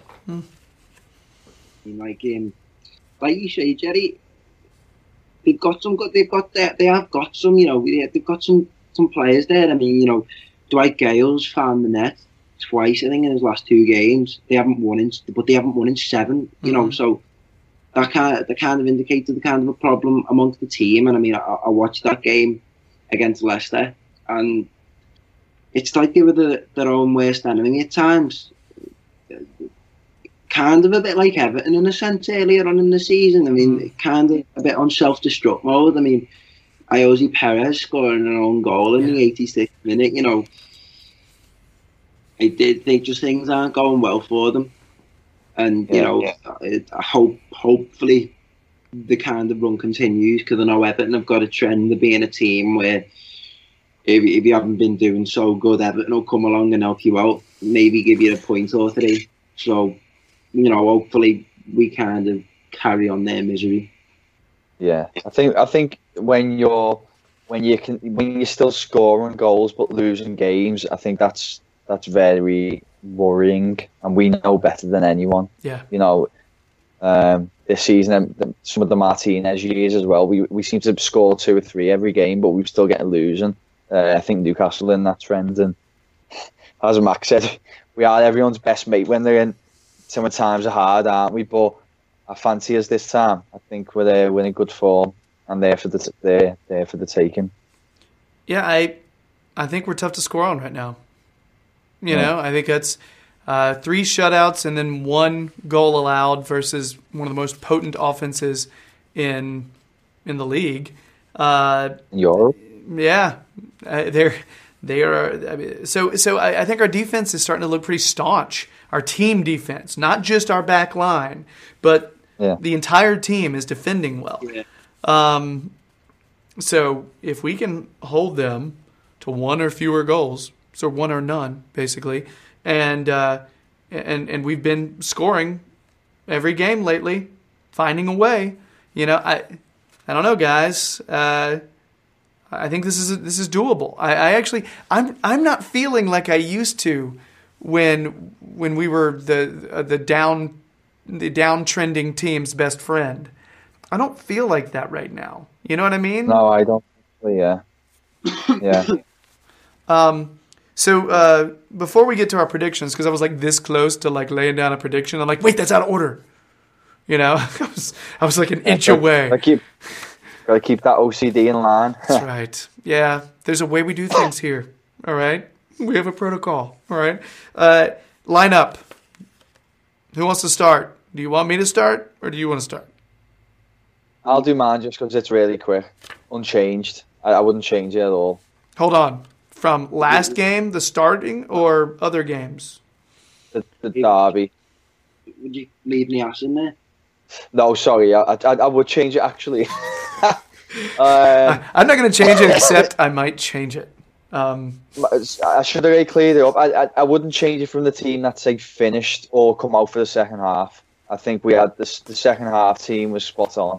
Like you say, Jerry, they've got some good. They have got some. They've got some players there. I mean, Dwight Gale's found the net twice, I think, in his last 2 games. They haven't won in 7. So that kind of indicated the kind of a problem amongst the team. And I mean, I watched that game against Leicester, and it's like they were their own worst enemy at times. Kind of a bit like Everton in a sense earlier on in the season. I mean, kind of a bit on self-destruct mode. I mean, Jose Perez scoring an own goal in the 86th minute. I did think just things aren't going well for them, and I hopefully the kind of run continues, because I know Everton have got a trend of being a team where if you haven't been doing so good, Everton will come along and help you out, maybe give you a point or three. So, hopefully we kind of carry on their misery. Yeah, I think when you're still scoring goals but losing games, I think that's very worrying, and we know better than anyone. Yeah. This season, some of the Martinez years as well, we seem to score 2 or 3 every game, but we're still getting losing. I think Newcastle in that trend, and as Max said, we are everyone's best mate when they're in. Some times are hard, aren't we? But I fancy us this time. I think we're in good form, and they're for the taking. Yeah, I think we're tough to score on right now. I think that's 3 shutouts and then 1 goal allowed versus one of the most potent offenses in the league. Europe? Yeah, they are. I mean, so I think our defense is starting to look pretty staunch. Our team defense, not just our back line, but the entire team is defending well. Yeah. So if we can hold them to 1 or fewer goals, so 1 or none, basically, and we've been scoring every game lately, finding a way. I don't know, guys. I think this is doable. I'm not feeling like I used to when we were the downtrending team's best friend. I don't feel like that right now. You know what I mean? No, I don't. Yeah. So before we get to our predictions, because I was like this close to like laying down a prediction, I'm like, wait, that's out of order. I was like an inch away. Gotta keep that OCD in line. That's right. Yeah, there's a way we do things here. All right, we have a protocol. All right, line up. Who wants to start? Do you want me to start, or do you want to start? I'll do mine just because it's really quick, unchanged. I wouldn't change it at all. Hold on. From last game, the starting, or other games? The derby. Would you leave Nias in there? No, sorry. I would change it actually. I'm not going to change it, except I might change it. I should have really cleared it up. I wouldn't change it from the team that's say finished or come out for the second half. I think we had the second half team was spot on.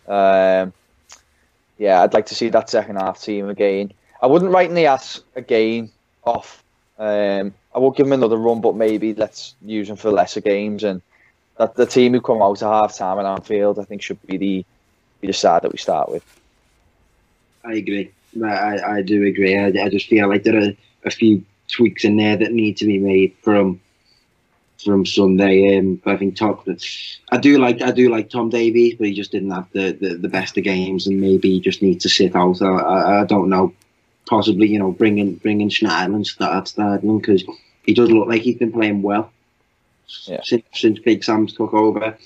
I'd like to see that second half team again. I wouldn't write Nias again off. I would give him another run, but maybe let's use him for lesser games. And that the team who come out at half time at Anfield, I think, should be the side that we start with. I agree. I do agree. I just feel like there are a few tweaks in there that need to be made from Sunday. I think I do like Tom Davies, but he just didn't have the best of games, and maybe he just needs to sit out. I don't know. Possibly, bringing Schneiderlin and starting because he does look like he's been playing well since Big Sam's took over.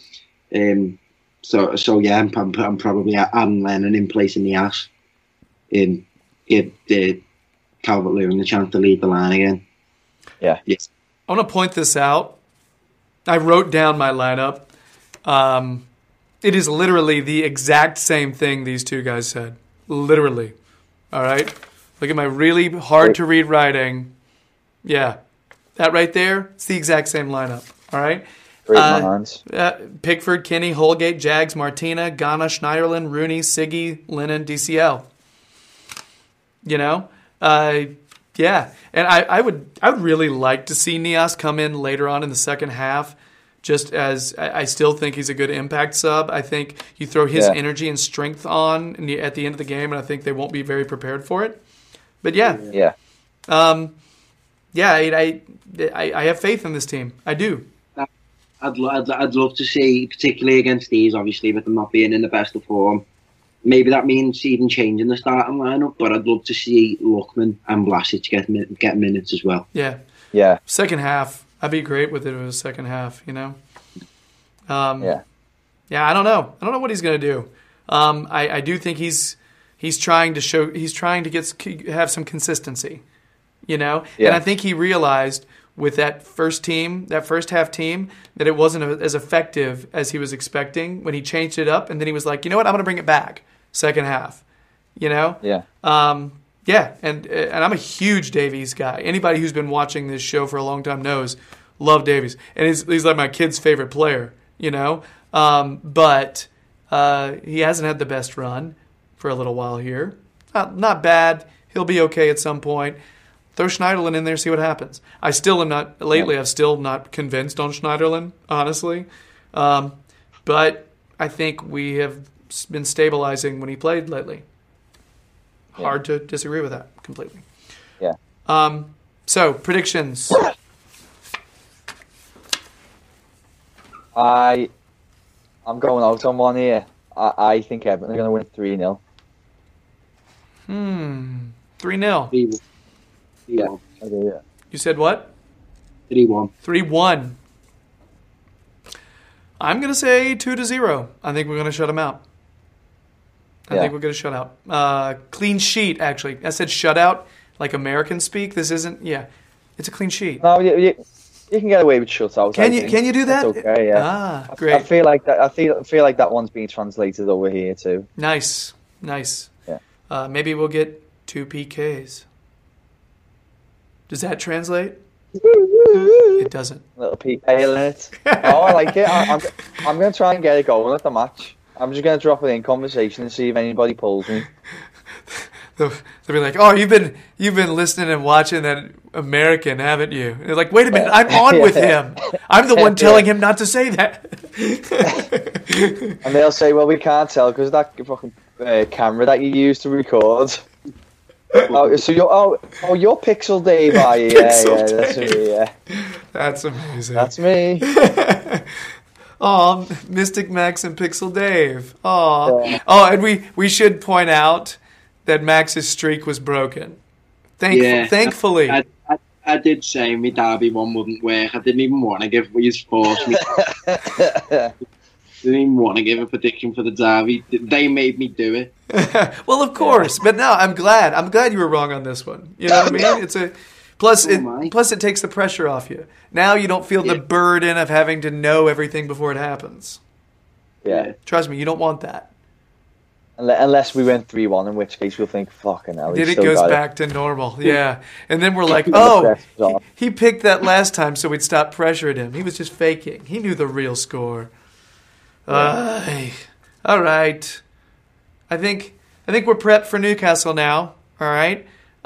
So yeah, I'm probably adding Lennon in place in the ass. Give Calvert-Lewin the chance to lead the line again. Yeah. Yes. I want to point this out. I wrote down my lineup. It is literally the exact same thing these two guys said. Literally. All right? Look at my really hard-to-read writing. Yeah. That right there, it's the exact same lineup. All right? Great minds. Pickford, Kenny, Holgate, Jags, Martina, Ghana, Schneiderlin, Rooney, Siggy, Lennon, DCL. Yeah. And I would really like to see Nias come in later on in the second half, just as I still think he's a good impact sub. I think you throw his energy and strength on at the end of the game, and I think they won't be very prepared for it. But yeah. I have faith in this team. I do. I'd love to see, particularly against these, obviously, with them not being in the best of form. Maybe that means even changing the starting lineup, but I'd love to see Lookman and Vlasic get minutes as well. Yeah. Second half, I'd be great with it if it was second half. Yeah, I don't know. I don't know what he's going to do. I do think he's trying to have some consistency. And I think he realized with that first half team, that it wasn't as effective as he was expecting when he changed it up, and then he was like, you know what, I'm going to bring it back second half. Yeah, and I'm a huge Davies guy. Anybody who's been watching this show for a long time knows, love Davies. And he's like my kid's favorite player, you know. But he hasn't had the best run for a little while here. Not bad. He'll be okay at some point. Throw Schneiderlin in there, see what happens. I still am not, lately I've still not convinced on Schneiderlin, honestly. But I think we have been stabilizing when he played lately. Hard to disagree with that completely. Yeah. So, predictions. I'm going out on one here. I think Everton are going to win 3-0. 3-0. 3-1. I do, yeah. You said what? 3-1. 3-1. I'm going to say 2-0. I think we're going to shut him out. I think we're going to shut out. Clean sheet, actually. I said shutout, like American speak. This isn't, it's a clean sheet. No, you can get away with shutout. Can you do that? That's okay, yeah. Great. I feel like that. I feel like that one's being translated over here too. Nice. Yeah. Maybe we'll get 2 PKs. Does that translate? It doesn't. Little PK alert. Oh, I like it. I'm going to try and get it going at the match. I'm just going to drop it in conversation and see if anybody pulls me. They'll be like, "Oh, you've been listening and watching that American, haven't you?" And they're like, "Wait a minute, I'm on with him. I'm the one telling him not to say that." And they'll say, "Well, we can't tell because that fucking camera that you use to record." So you're Pixel Dave, are you? Pixel That's me. Yeah, that's amazing. that's me. Oh, Mystic Max and Pixel Dave. Oh, Yeah. And we should point out that Max's streak was broken. Thankfully. I did say my Derby one wouldn't work. I didn't even want to give his force me. Didn't even want to give a prediction for the Derby. They made me do it. Well, of course, but no, I'm glad you were wrong on this one. You know what I mean? It's a plus it takes the pressure off you. Now you don't feel the burden of having to know everything before it happens. Yeah. Trust me, you don't want that. Unless we went 3-1, in which case we'll think, fucking hell. Then it goes back to normal. Yeah. And then we're like, oh, he picked that last time so we'd stop pressuring him. He was just faking. He knew the real score. All right. I think we're prepped for Newcastle now. All right.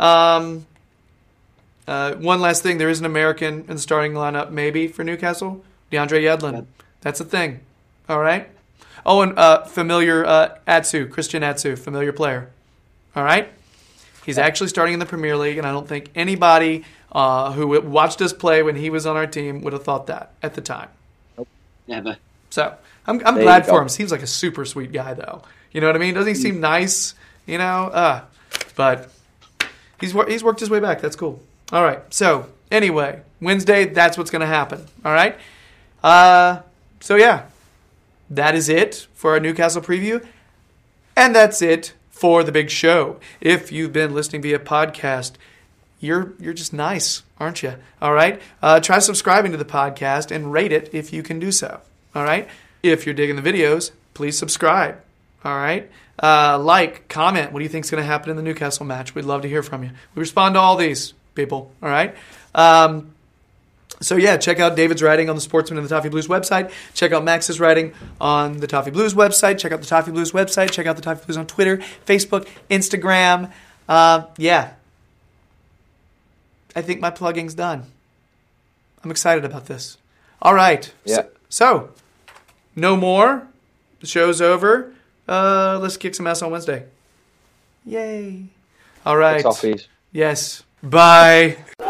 One last thing. There is an American in the starting lineup maybe for Newcastle. DeAndre Yedlin. That's a thing. All right. Oh, and familiar Christian Atsu, familiar player. All right? He's actually starting in the Premier League, and I don't think anybody who watched us play when he was on our team would have thought that at the time. Nope, never. So I'm glad for him. Seems like a super sweet guy, though. You know what I mean? Doesn't he seem nice? You know? But he's worked his way back. That's cool. All right. So anyway, Wednesday, that's what's going to happen. All right? So, yeah. That is it for our Newcastle preview. And that's it for the big show. If you've been listening via podcast, you're just nice, aren't you? All right? Try subscribing to the podcast and rate it if you can do so. All right? If you're digging the videos, please subscribe. All right? Like, comment. What do you think is going to happen in the Newcastle match? We'd love to hear from you. We respond to all these people. All right? So, yeah, check out David's writing on the Sportsman and the Toffee Blues website. Check out Max's writing on the Toffee Blues website. Check out the Toffee Blues website. Check out the Toffee Blues on Twitter, Facebook, Instagram. Yeah. I think my plugging's done. I'm excited about this. All right. Yeah. So no more. The show's over. Let's kick some ass on Wednesday. Yay. All right. Toffees. Yes. Bye.